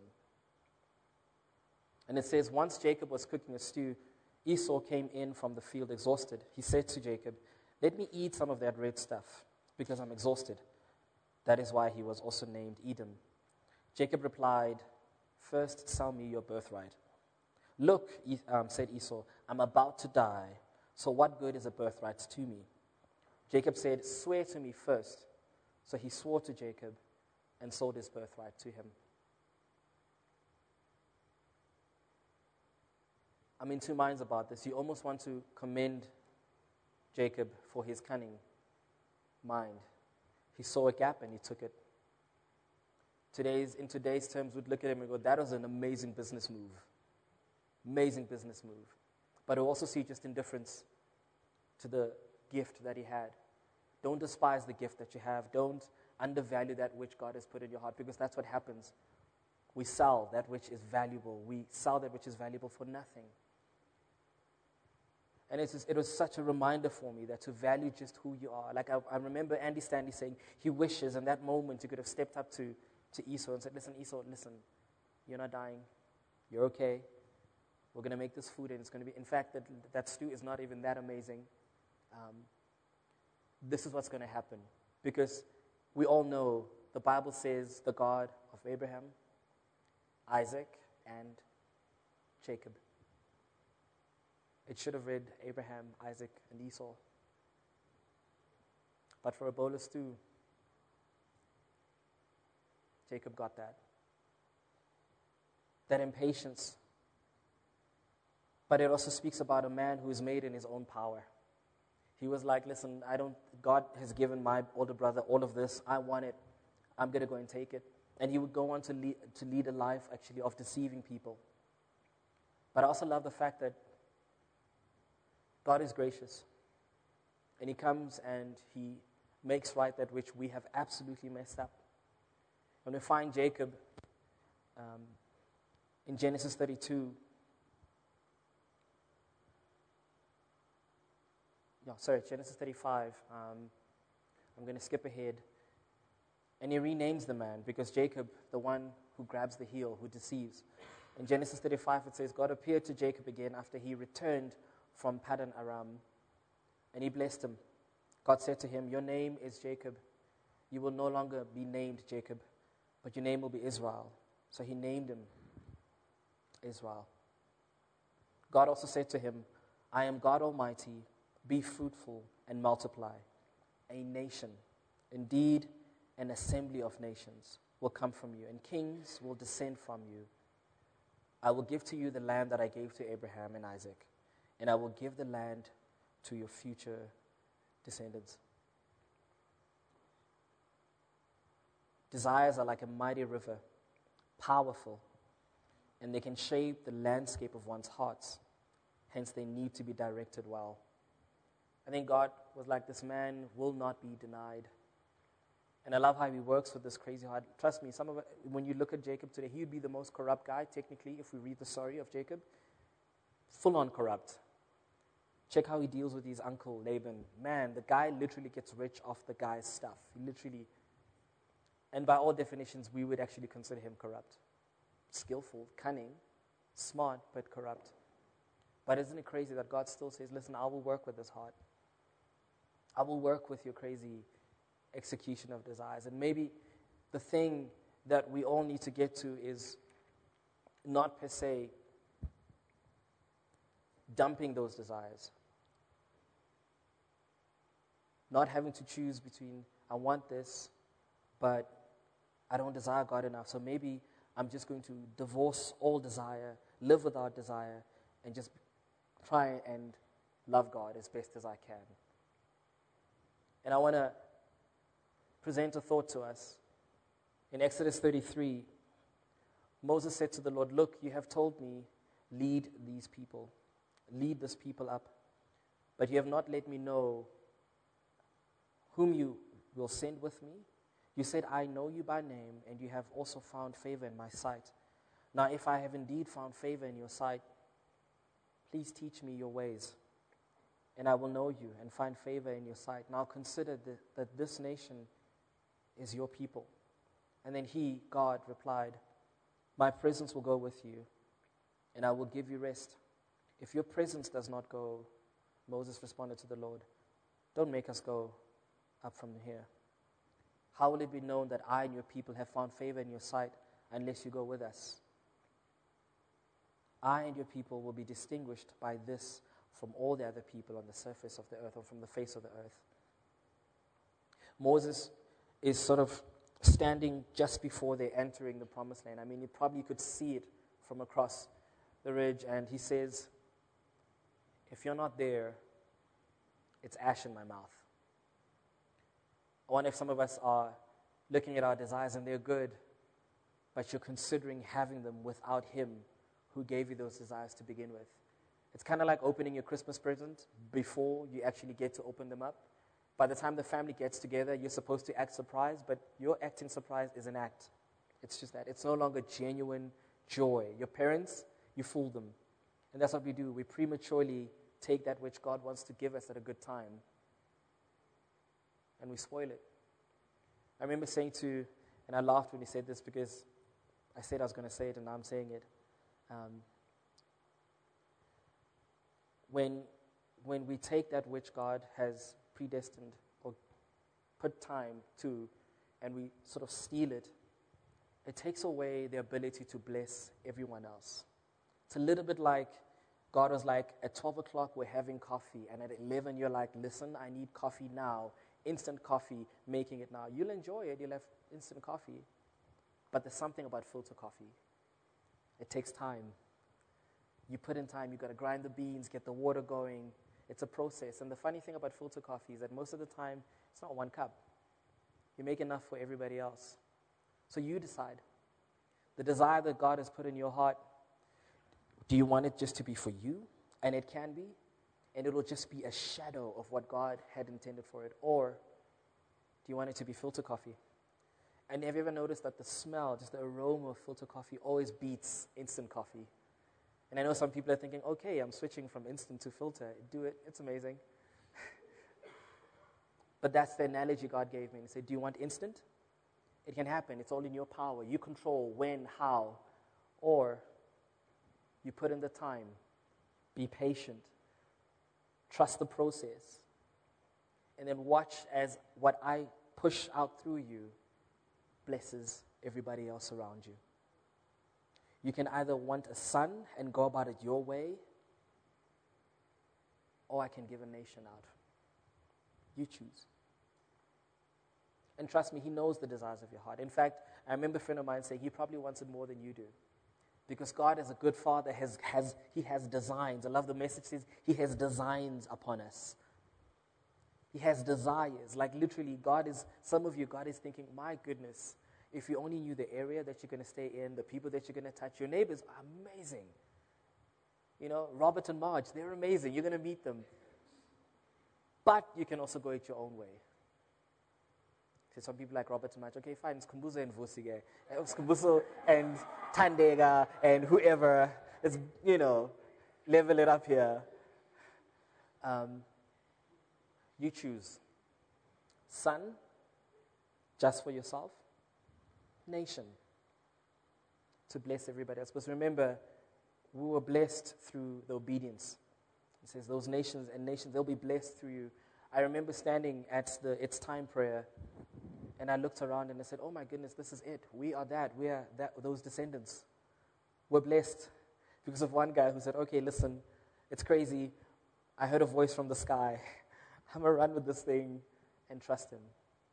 And it says, once Jacob was cooking a stew, Esau came in from the field exhausted. He said to Jacob, "Let me eat some of that red stuff, because I'm exhausted." That is why he was also named Edom. Jacob replied, "First sell me your birthright." "Look," said Esau, "I'm about to die, so what good is a birthright to me?" Jacob said, "Swear to me first." So he swore to Jacob and sold his birthright to him. I'm in two minds about this. You almost want to commend Jacob for his cunning mind. He saw a gap and he took it. In today's terms, we'd look at him and go, that was an amazing business move. Amazing business move. But we also see just indifference to the gift that he had. Don't despise the gift that you have. Don't undervalue that which God has put in your heart, because that's what happens. We sell that which is valuable. We sell that which is valuable for nothing. And it was such a reminder for me that to value just who you are. Like I remember Andy Stanley saying he wishes in that moment he could have stepped up to Esau and said, "Listen, Esau, listen, you're not dying. You're okay. We're going to make this food and it's going to be, in fact, that stew is not even that amazing. This is what's going to happen." Because we all know the Bible says the God of Abraham, Isaac, and Jacob. It should have read Abraham, Isaac, and Esau. But for a bowl of stew, Jacob got that. That impatience. But it also speaks about a man who is made in his own power. He was like, "Listen, God has given my older brother all of this. I want it. I'm going to go and take it." And he would go on to lead a life, actually, of deceiving people. But I also love the fact that God is gracious. And he comes and he makes right that which we have absolutely messed up. When we find Jacob in Genesis 32, Genesis 35, I'm going to skip ahead. And he renames the man because Jacob, the one who grabs the heel, who deceives. In Genesis 35, it says, God appeared to Jacob again after he returned from Paddan Aram, and he blessed him. God said to him, "Your name is Jacob. You will no longer be named Jacob, but your name will be Israel." So he named him Israel. God also said to him, "I am God Almighty. Be fruitful and multiply. A nation, indeed an assembly of nations, will come from you, and kings will descend from you. I will give to you the land that I gave to Abraham and Isaac, and I will give the land to your future descendants." Desires are like a mighty river, powerful, and they can shape the landscape of one's hearts. Hence, they need to be directed well. I think God was like, this man will not be denied. And I love how he works with this crazy heart. Trust me, when you look at Jacob today, he would be the most corrupt guy, technically, if we read the story of Jacob. Full on corrupt. Check how he deals with his uncle Laban. Man, the guy literally gets rich off the guy's stuff. He literally, and by all definitions, we would actually consider him corrupt. Skillful, cunning, smart, but corrupt. But isn't it crazy that God still says, "Listen, I will work with this heart. I will work with your crazy execution of desires." And maybe the thing that we all need to get to is not per se dumping those desires. Not having to choose between, I want this, but I don't desire God enough. So maybe I'm just going to divorce all desire, live without desire, and just try and love God as best as I can. And I want to present a thought to us. In Exodus 33, Moses said to the Lord, "Look, you have told me, lead this people up, but you have not let me know whom you will send with me. You said, I know you by name, and you have also found favor in my sight. Now, if I have indeed found favor in your sight, please teach me your ways, and I will know you and find favor in your sight. Now consider that this nation is your people." And then God, replied, "My presence will go with you, and I will give you rest. If your presence does not go," Moses responded to the Lord, "don't make us go up from here. How will it be known that I and your people have found favor in your sight unless you go with us? I and your people will be distinguished by this from all the other people on the surface of the earth, or from the face of the earth." Moses is sort of standing just before they're entering the promised land. I mean, you probably could see it from across the ridge, and he says, "If you're not there, it's ash in my mouth." I wonder if some of us are looking at our desires and they're good, but you're considering having them without Him who gave you those desires to begin with. It's kind of like opening your Christmas present before you actually get to open them up. By the time the family gets together, you're supposed to act surprised, but your acting surprised is an act. It's just that. It's no longer genuine joy. Your parents, you fool them. And that's what we do. We prematurely take that which God wants to give us at a good time, and we spoil it. I remember saying and I laughed when he said this, because I said I was going to say it and now I'm saying it. When we take that which God has predestined or put time to, and we sort of steal it, it takes away the ability to bless everyone else. It's a little bit like God was like, at 12 o'clock we're having coffee, and at 11 you're like, "Listen, I need coffee now." Instant coffee, making it now. You'll enjoy it, you'll have instant coffee. But there's something about filter coffee. It takes time. You put in time, you've got to grind the beans, get the water going. It's a process. And the funny thing about filter coffee is that most of the time, it's not one cup. You make enough for everybody else. So you decide. The desire that God has put in your heart, do you want it just to be for you? And it can be. And it will just be a shadow of what God had intended for it. Or do you want it to be filter coffee? And have you ever noticed that the smell, just the aroma of filter coffee always beats instant coffee? And I know some people are thinking, okay, I'm switching from instant to filter. Do it. It's amazing. But that's the analogy God gave me. He said, do you want instant? It can happen. It's all in your power. You control when, how. Or you put in the time. Be patient. Trust the process. And then watch as what I push out through you blesses everybody else around you. You can either want a son and go about it your way, or I can give a nation out. You choose. And trust me, He knows the desires of your heart. In fact, I remember a friend of mine saying He probably wants it more than you do. Because God, as a good Father, He has designs. I love the message says He has designs upon us. He has desires. Like literally, some of you, God is thinking, my goodness, if you only knew the area that you're going to stay in, the people that you're going to touch, your neighbors are amazing. You know, Robert and Marge, they're amazing. You're going to meet them. But you can also go it your own way. So some people like Robert and Marge, okay, fine, it's Kumbuzo and Vusige. It's Kumbuzo and Tandega and whoever. It's, level it up here. You choose. Son, just for yourself. Nation, to bless everybody else. Because remember, we were blessed through the obedience. It says those nations, they'll be blessed through you. I remember standing at the It's Time prayer, And I looked around and I said, oh my goodness, this is it. We are that. We are those descendants. We're blessed because of one guy who said, okay, listen, it's crazy. I heard a voice from the sky. I'm going to run with this thing and trust him.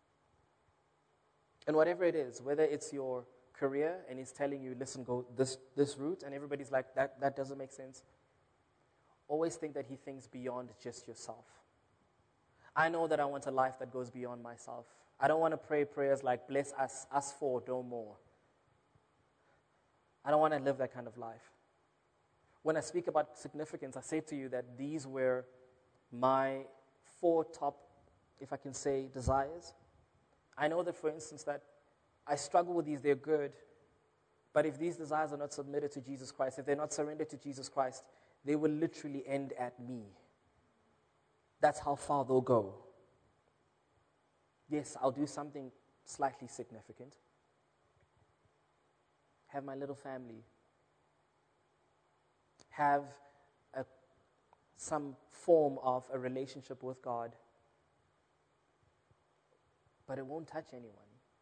And whatever it is, whether it's your career and he's telling you, listen, go this route, and everybody's like, that doesn't make sense. Always think that he thinks beyond just yourself. I know that I want a life that goes beyond myself. I don't want to pray prayers like, bless us four, no more. I don't want to live that kind of life. When I speak about significance, I say to you that these were my 4 top, if I can say, desires. I know that, for instance, that I struggle with these, they're good, but if these desires are not submitted to Jesus Christ, if they're not surrendered to Jesus Christ, they will literally end at me. That's how far they'll go. Yes, I'll do something slightly significant. Have my little family. Have some form of a relationship with God. But it won't touch anyone.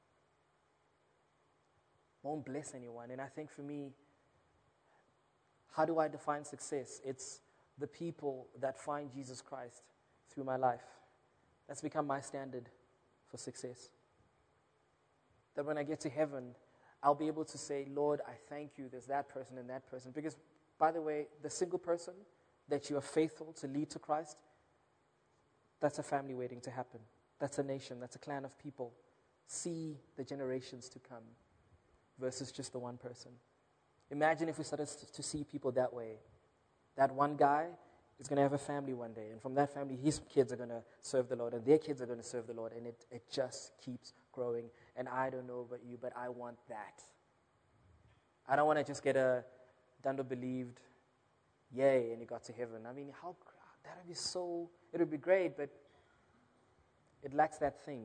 Won't bless anyone. And I think for me, how do I define success? It's the people that find Jesus Christ through my life. That's become my standard for success. That when I get to heaven, I'll be able to say, Lord, I thank you, there's that person and that person. Because, by the way, the single person that you are faithful to lead to Christ, that's a family waiting to happen. That's a nation, that's a clan of people. See the generations to come versus just the one person. Imagine if we started to see people that way. That one guy is going to have a family one day, and from that family, his kids are going to serve the Lord, and their kids are going to serve the Lord, and it just keeps growing. And I don't know about you, but I want that. I don't want to just get a Dando believed, yay, and you got to heaven. I mean, that would be so, it would be great, but it lacks that thing.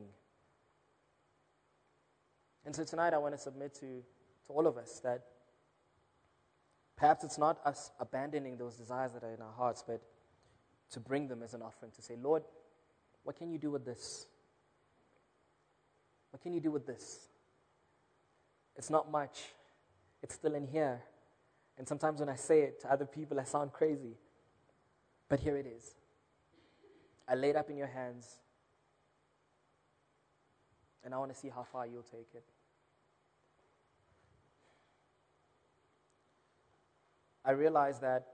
And so tonight I want to submit to all of us that perhaps it's not us abandoning those desires that are in our hearts, but to bring them as an offering, to say, Lord, what can you do with this? What can you do with this? It's not much. It's still in here. And sometimes when I say it to other people, I sound crazy. But here it is. I lay it up in your hands, and I want to see how far you'll take it. I realize that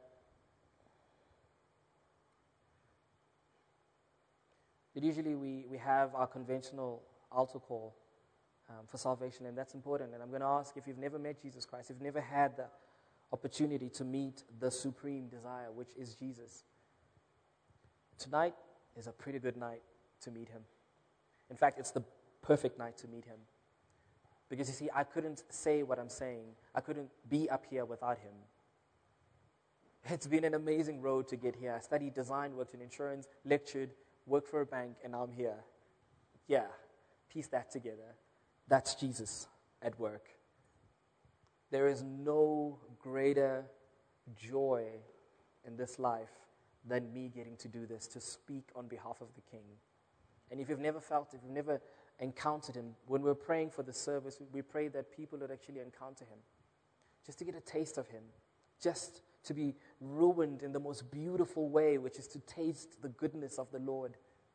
usually we have our conventional altar call for salvation, and that's important. And I'm going to ask, if you've never met Jesus Christ, if you've never had the opportunity to meet the supreme desire, which is Jesus, tonight is a pretty good night to meet him. In fact, it's the perfect night to meet him. Because you see, I couldn't say what I'm saying. I couldn't be up here without him. It's been an amazing road to get here. I studied design, worked in insurance, lectured, worked for a bank, and now I'm here. Yeah, piece that together. That's Jesus at work. There is no greater joy in this life than me getting to do this, to speak on behalf of the King. And if you've never felt, if you've never encountered him, when we're praying for the service, we pray that people would actually encounter him, just to get a taste of him, just to be ruined in the most beautiful way, which is to taste the goodness of the Lord.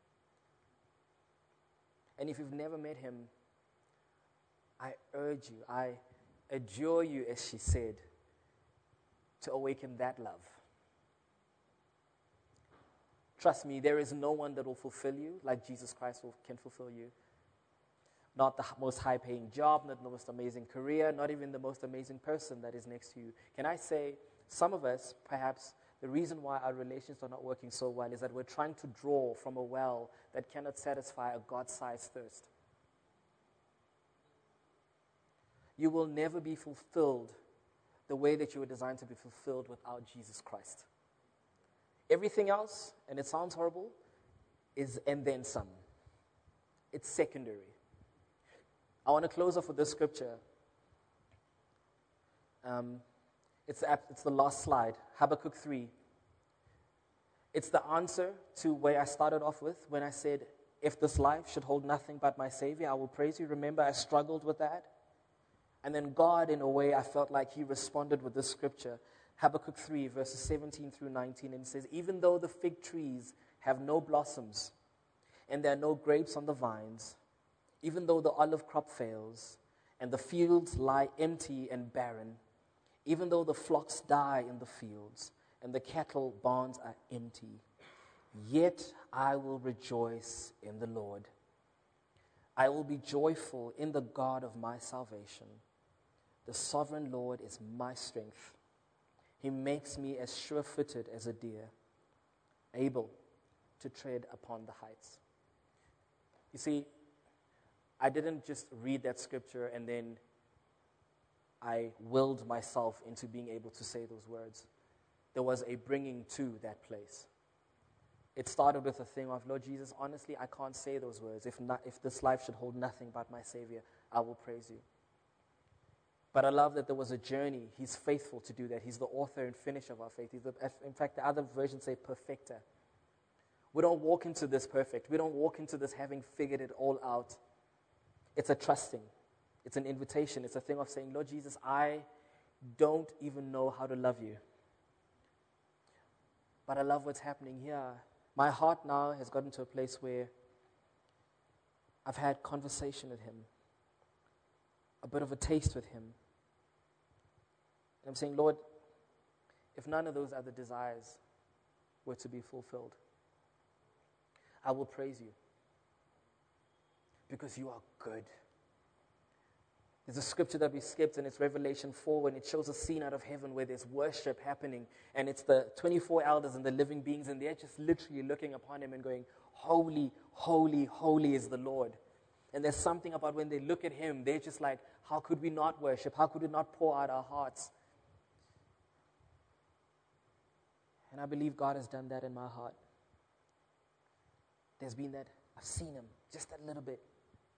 And if you've never met him, I urge you, I adjure you, as she said, to awaken that love. Trust me, there is no one that will fulfill you like Jesus Christ can fulfill you. Not the most high-paying job, not the most amazing career, not even the most amazing person that is next to you. Can I say, some of us, perhaps, the reason why our relations are not working so well is that we're trying to draw from a well that cannot satisfy a God-sized thirst. You will never be fulfilled the way that you were designed to be fulfilled without Jesus Christ. Everything else, and it sounds horrible, is and then some. It's secondary. I want to close off with this scripture. It's the last slide, Habakkuk 3. It's the answer to where I started off with when I said if this life should hold nothing but my Savior, I will praise you. Remember, I struggled with that. And then God, in a way, I felt like he responded with this scripture. Habakkuk 3, verses 17 through 19, and it says, even though the fig trees have no blossoms, and there are no grapes on the vines, even though the olive crop fails, and the fields lie empty and barren, even though the flocks die in the fields, and the cattle barns are empty, yet I will rejoice in the Lord. I will be joyful in the God of my salvation. The sovereign Lord is my strength. He makes me as sure-footed as a deer, able to tread upon the heights. You see, I didn't just read that scripture and then I willed myself into being able to say those words. There was a bringing to that place. It started with a thing of, Lord Jesus, honestly, I can't say those words. If this life should hold nothing but my Savior, I will praise you. But I love that there was a journey. He's faithful to do that. He's the author and finisher of our faith. In fact, the other versions say perfecter. We don't walk into this perfect. We don't walk into this having figured it all out. It's a trusting. It's an invitation. It's a thing of saying, Lord Jesus, I don't even know how to love you. But I love what's happening here. My heart now has gotten to a place where I've had conversation with him, a bit of a taste with him. And I'm saying, Lord, if none of those other desires were to be fulfilled, I will praise you because you are good. There's a scripture that we skipped, and it's Revelation 4, and it shows a scene out of heaven where there's worship happening, and it's the 24 elders and the living beings, and they're just literally looking upon him and going, holy, holy, holy is the Lord. And there's something about when they look at him, they're just like, how could we not worship? How could we not pour out our hearts? And I believe God has done that in my heart. There's been that, I've seen him just a little bit.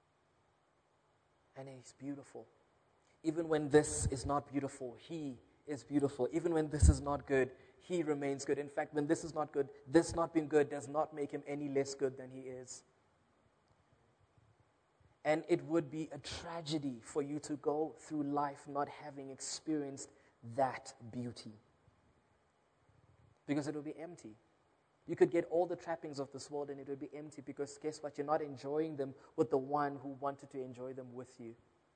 And he's beautiful. Even when this is not beautiful, he is beautiful. Even when this is not good, he remains good. In fact, when this is not good, this not being good does not make him any less good than he is. And it would be a tragedy for you to go through life not having experienced that beauty. Because it will be empty. You could get all the trappings of this world and it will be empty because guess what? You're not enjoying them with the one who wanted to enjoy them with you.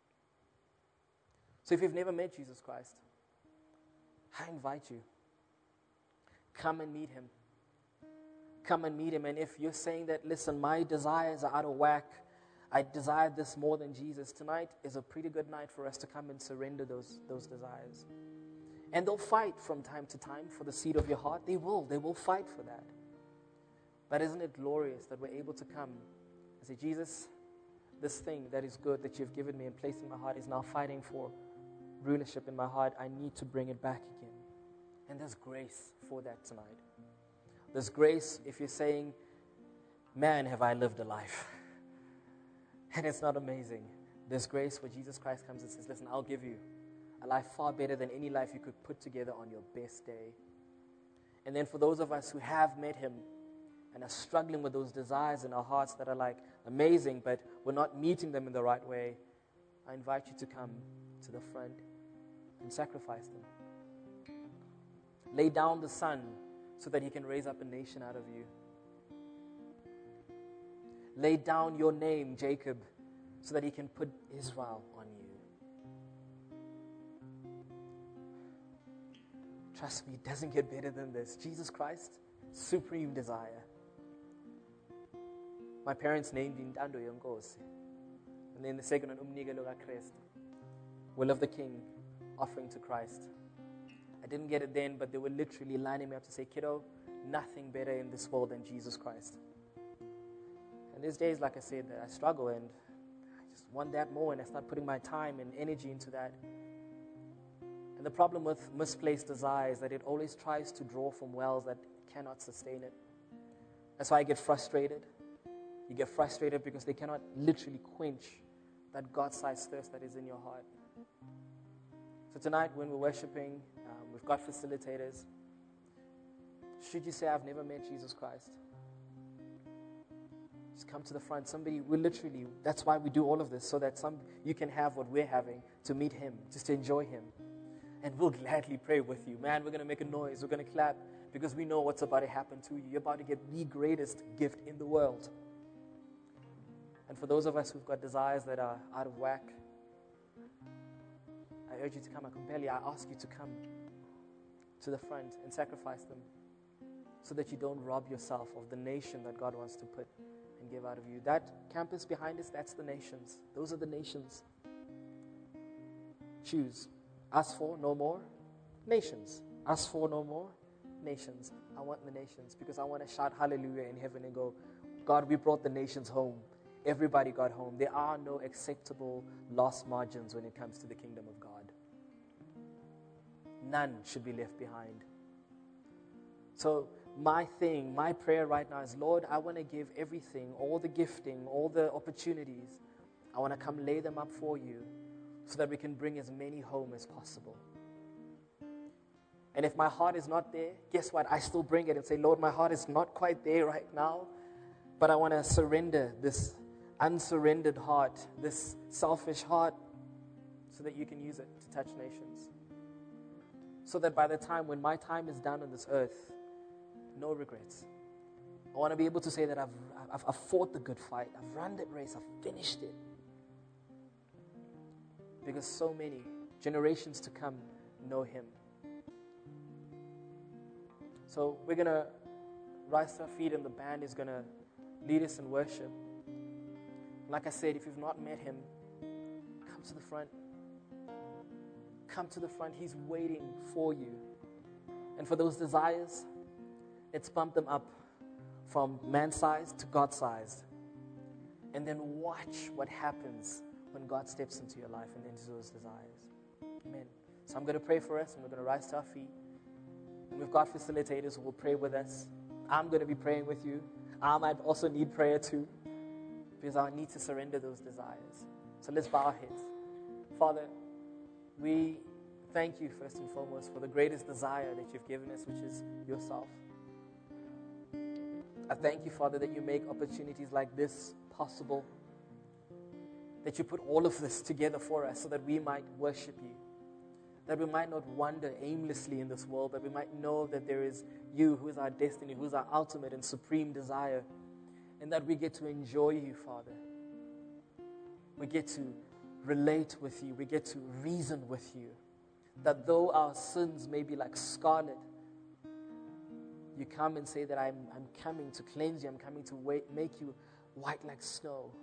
So if you've never met Jesus Christ, I invite you. Come and meet him. Come and meet him. And if you're saying that, listen, my desires are out of whack, I desire this more than Jesus, tonight is a pretty good night for us to come and surrender those desires. And they'll fight from time to time for the seed of your heart. They will fight for that. But isn't it glorious that we're able to come and say, Jesus, this thing that is good that you've given me and placed in my heart is now fighting for rulership in my heart. I need to bring it back again. And there's grace for that tonight. There's grace if you're saying, man, have I lived a life. And it's not amazing. There's grace where Jesus Christ comes and says, listen, I'll give you a life far better than any life you could put together on your best day. And then for those of us who have met him and are struggling with those desires in our hearts that are like amazing, but we're not meeting them in the right way, I invite you to come to the front and sacrifice them. Lay down the son so that he can raise up a nation out of you. Lay down your name, Jacob, so that he can put Israel on you. Trust me, it doesn't get better than this. Jesus Christ, supreme desire. My parents named him Ntando Yonkosi. And then the second one, Umnikelo kaKristu. Will of the King, offering to Christ. I didn't get it then, but they were literally lining me up to say, kiddo, nothing better in this world than Jesus Christ. And these days, like I said, I struggle and I just want that more, and I start putting my time and energy into that. And the problem with misplaced desire is that it always tries to draw from wells that cannot sustain it. That's why I get frustrated. You get frustrated because they cannot literally quench that God-sized thirst that is in your heart. So tonight when we're worshiping, we've got facilitators. Should you say, I've never met Jesus Christ? Just come to the front. That's why we do all of this, so that you can have what we're having, to meet Him, just to enjoy Him. And we'll gladly pray with you. Man, we're going to make a noise. We're going to clap because we know what's about to happen to you. You're about to get the greatest gift in the world. And for those of us who've got desires that are out of whack, I urge you to come. I compel you. I ask you to come to the front and sacrifice them so that you don't rob yourself of the nation that God wants to put and give out of you. That campus behind us, that's the nations. Those are the nations. Choose. Us for no more nations. Us for no more nations. I want the nations because I want to shout hallelujah in heaven and go, God, we brought the nations home. Everybody got home. There are no acceptable loss margins when it comes to the kingdom of God. None should be left behind. So my prayer right now is, Lord, I want to give everything, all the gifting, all the opportunities. I want to come lay them up for you so that we can bring as many home as possible. And if my heart is not there, guess what? I still bring it and say, Lord, my heart is not quite there right now, but I want to surrender this unsurrendered heart, this selfish heart, so that you can use it to touch nations. So that by the time when my time is done on this earth, no regrets. I want to be able to say that I've fought the good fight. I've run that race. I've finished it. Because so many generations to come know Him. So we're going to rise to our feet and the band is going to lead us in worship. Like I said, if you've not met Him, come to the front. Come to the front. He's waiting for you. And for those desires, let's bump them up from man-sized to God-sized. And then watch what happens when God steps into your life and into those desires. Amen. So I'm going to pray for us, and we're going to rise to our feet. And we've got facilitators who will pray with us. I'm going to be praying with you. I might also need prayer too, because I need to surrender those desires. So let's bow our heads. Father, we thank you first and foremost for the greatest desire that you've given us, which is yourself. I thank you, Father, that you make opportunities like this possible, that you put all of this together for us so that we might worship you, that we might not wander aimlessly in this world, but we might know that there is you who is our destiny, who is our ultimate and supreme desire, and that we get to enjoy you, Father. We get to relate with you. We get to reason with you. That though our sins may be like scarlet, you come and say that I'm coming to cleanse you. I'm coming to make you white like snow.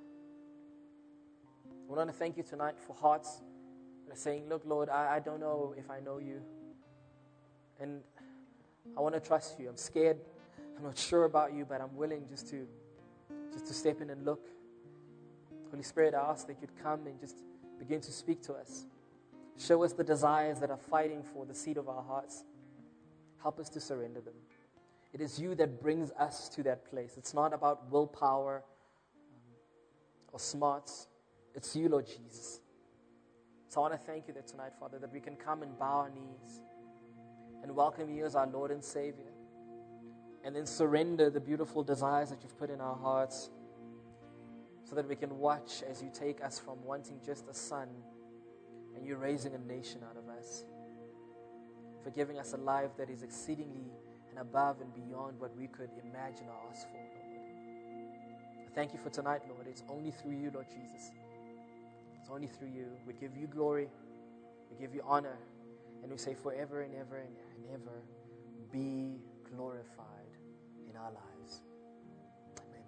I want to thank you tonight for hearts that are saying, look, Lord, I don't know if I know you. And I want to trust you. I'm scared. I'm not sure about you, but I'm willing just to step in and look. Holy Spirit, I ask that you'd come and just begin to speak to us. Show us the desires that are fighting for the seat of our hearts. Help us to surrender them. It is you that brings us to that place. It's not about willpower or smarts. It's you, Lord Jesus. So I want to thank you that tonight, Father, that we can come and bow our knees and welcome you as our Lord and Savior, and then surrender the beautiful desires that you've put in our hearts, so that we can watch as you take us from wanting just a son and you're raising a nation out of us, for giving us a life that is exceedingly and above and beyond what we could imagine or ask for, Lord. I thank you for tonight, Lord. It's only through you, Lord Jesus. It's only through you. We give you glory. We give you honor. And we say forever and ever and ever, be glorified in our lives. Amen.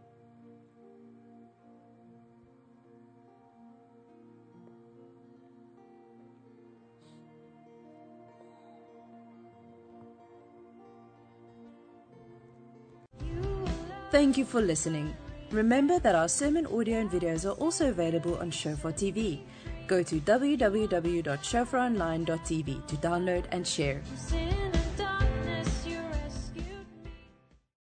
Thank you for listening. Remember that our sermon audio and videos are also available on Shofar TV. Go to www.shofaronline.tv to download and share.